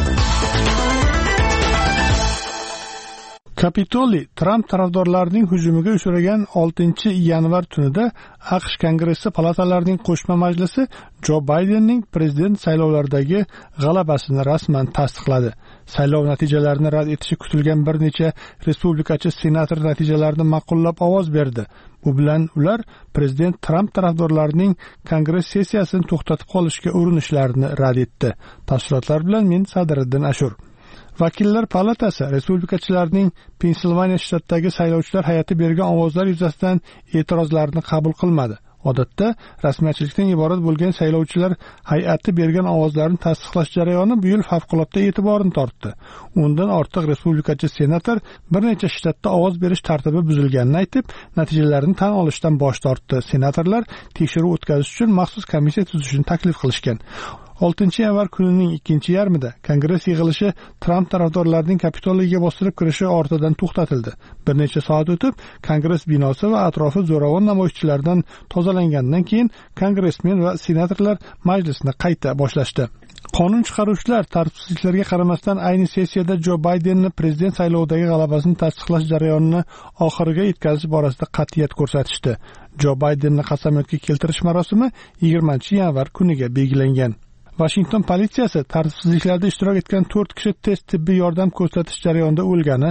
Kapitoliy Trump tarafdorlarining hujumiga uchragan oltinchi yanvar tunida AQSh Kongressi palatalarining qo'shma majlisi Jo Baydenning prezident saylovlaridagi g'alabasini rasman tasdiqladi. Saylov natijalarini rad etishi kutilgan bir necha respublikachi senator natijalarni ma'qullab ovoz berdi. Bu bilan ular prezident Trump tarafdorlarining Kongress sessiyasini to'xtatib qolishga urinishlarini rad etdi. Tafsilotlar bilan men Sadriddin Ashur. Vakillar palatasi respublikachilarning Pensilvaniya shtatidagi saylovchilar hay'ati bergan ovozlar yuzasidan e'tirozlarni qabul qilmadi. Odatda rasmiyatchilikdan iborat bo'lgan saylovchilar hay'ati bergan ovozlarni tasdiqlash jarayoni bu yil favqulodda e'tiborini tortdi. Undan ortiq respublikachi senator bir necha shtatda ovoz berish tartibi buzilganini aytib, natijalarni tan olishdan bosh tortdi. Senatorlar tekshiruv o'tkazish uchun maxsus komissiya tuzishni taklif qilishgan. oltinchi yanvar kunining ikkinchi yarmida Kongress yig'ilishi Trump tarafdorlarining Kapitoliyga bostirib kirishi ortidan to'xtatildi. Bir necha soat o'tib, Kongress binosi va atrofi zo'ravon namoyishchilardan tozalangandan keyin kongressmen va senatorlar majlisni qayta boshlashdi. Qonun chiqaruvchilar tartibsizliklarga qaramasdan ayni sessiyada Jo Baydenni prezident saylovidagi g'alabasini tasdiqlash jarayonini oxiriga yetkazish borasida qat'iyat ko'rsatishdi. Jo Baydenni qasamyodga keltirish marosimi yigirmanchi yanvar kuniga belgilangan. Washington politsiyasi tartibsizliklarda ishtirok etgan to'rt kishi tez tibbiy yordam ko'rsatish jarayonida o'lgani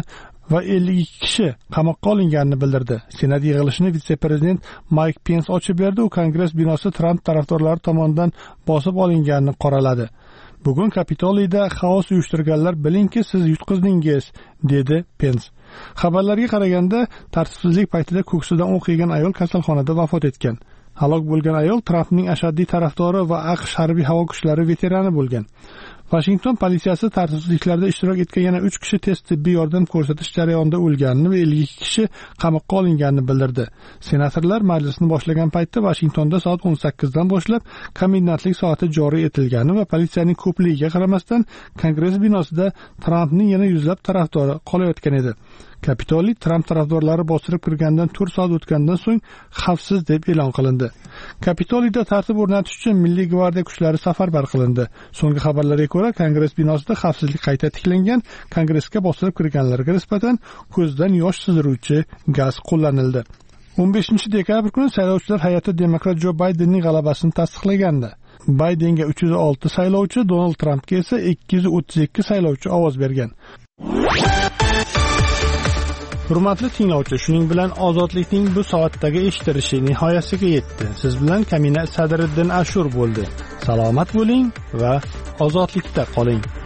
va ellik ikki kishi qamoqqa olinganini bildirdi. Senat yig'ilishini vitse-prezident Mayk Pens ochib berdi. U Kongress binosi Tramp tarafdorlari tomonidan bosib olinganini qoraladi. Bugun Kapitoliyda xaos uyushtirganlar bilingki siz yutqizdingiz, dedi Pens. Xabarlarga qaraganda, tartibsizlik paytida ko'ksidan o'q yegan ayol kasalxonada vafot etgan. Halok bo'lgan ayol Trampning ashaddiy tarafdori va AQSh harbiy havo kuchlari veterani bo'lgan. Washington politsiyasi tartibsizliklarda ishtirok etgan yana uch kishi tez tibbiy yordam ko'rsatish jarayonida o'lganini va ellik ikki kishi qamoqqa olinganini bildirdi. Senatorlar majlisni boshlagan paytda Washingtonda soat o'n sakkizdan boshlab komendantlik soati joriy etilgani va politsiyaning ko'pligiga qaramasdan Kongress binosida Trampning yana yuzlab tarafdori qolayotgan edi. Kapitoliy Tramp tarafdorlari bostirib kirgandan to'rt soat o'tgandan so'ng xavfsiz deb e'lon qilindi. Kapitoliyda tartib o'rnatish uchun Milliy gvardiya kuchlari safarbar qilindi. So'nggi xabarlarga ko'ra, Kongress binosida xavfsizlik qayta tiklangan, Kongressga bostirib kirganlarga nisbatan ko'zdan yosh sizdiruvchi gaz qo'llanildi. o'n beshinchi dekabr kuni saylovchilar hay'ati demokrat Jo Baydenning g'alabasini tasdiqlagandi. Baydenga uch yuz olti saylovchi, Donald Trampga esa ikki yuz o'ttiz ikki saylovchi ovoz bergan. Hurmatli tinglovchi, shuning bilan ozodlikning bu soatdagi eshitilishi nihoyasiga yetdi. Siz bilan Kamina Sadriddin Ashur bo'ldi. Salomat bo'ling va ozodlikda qoling.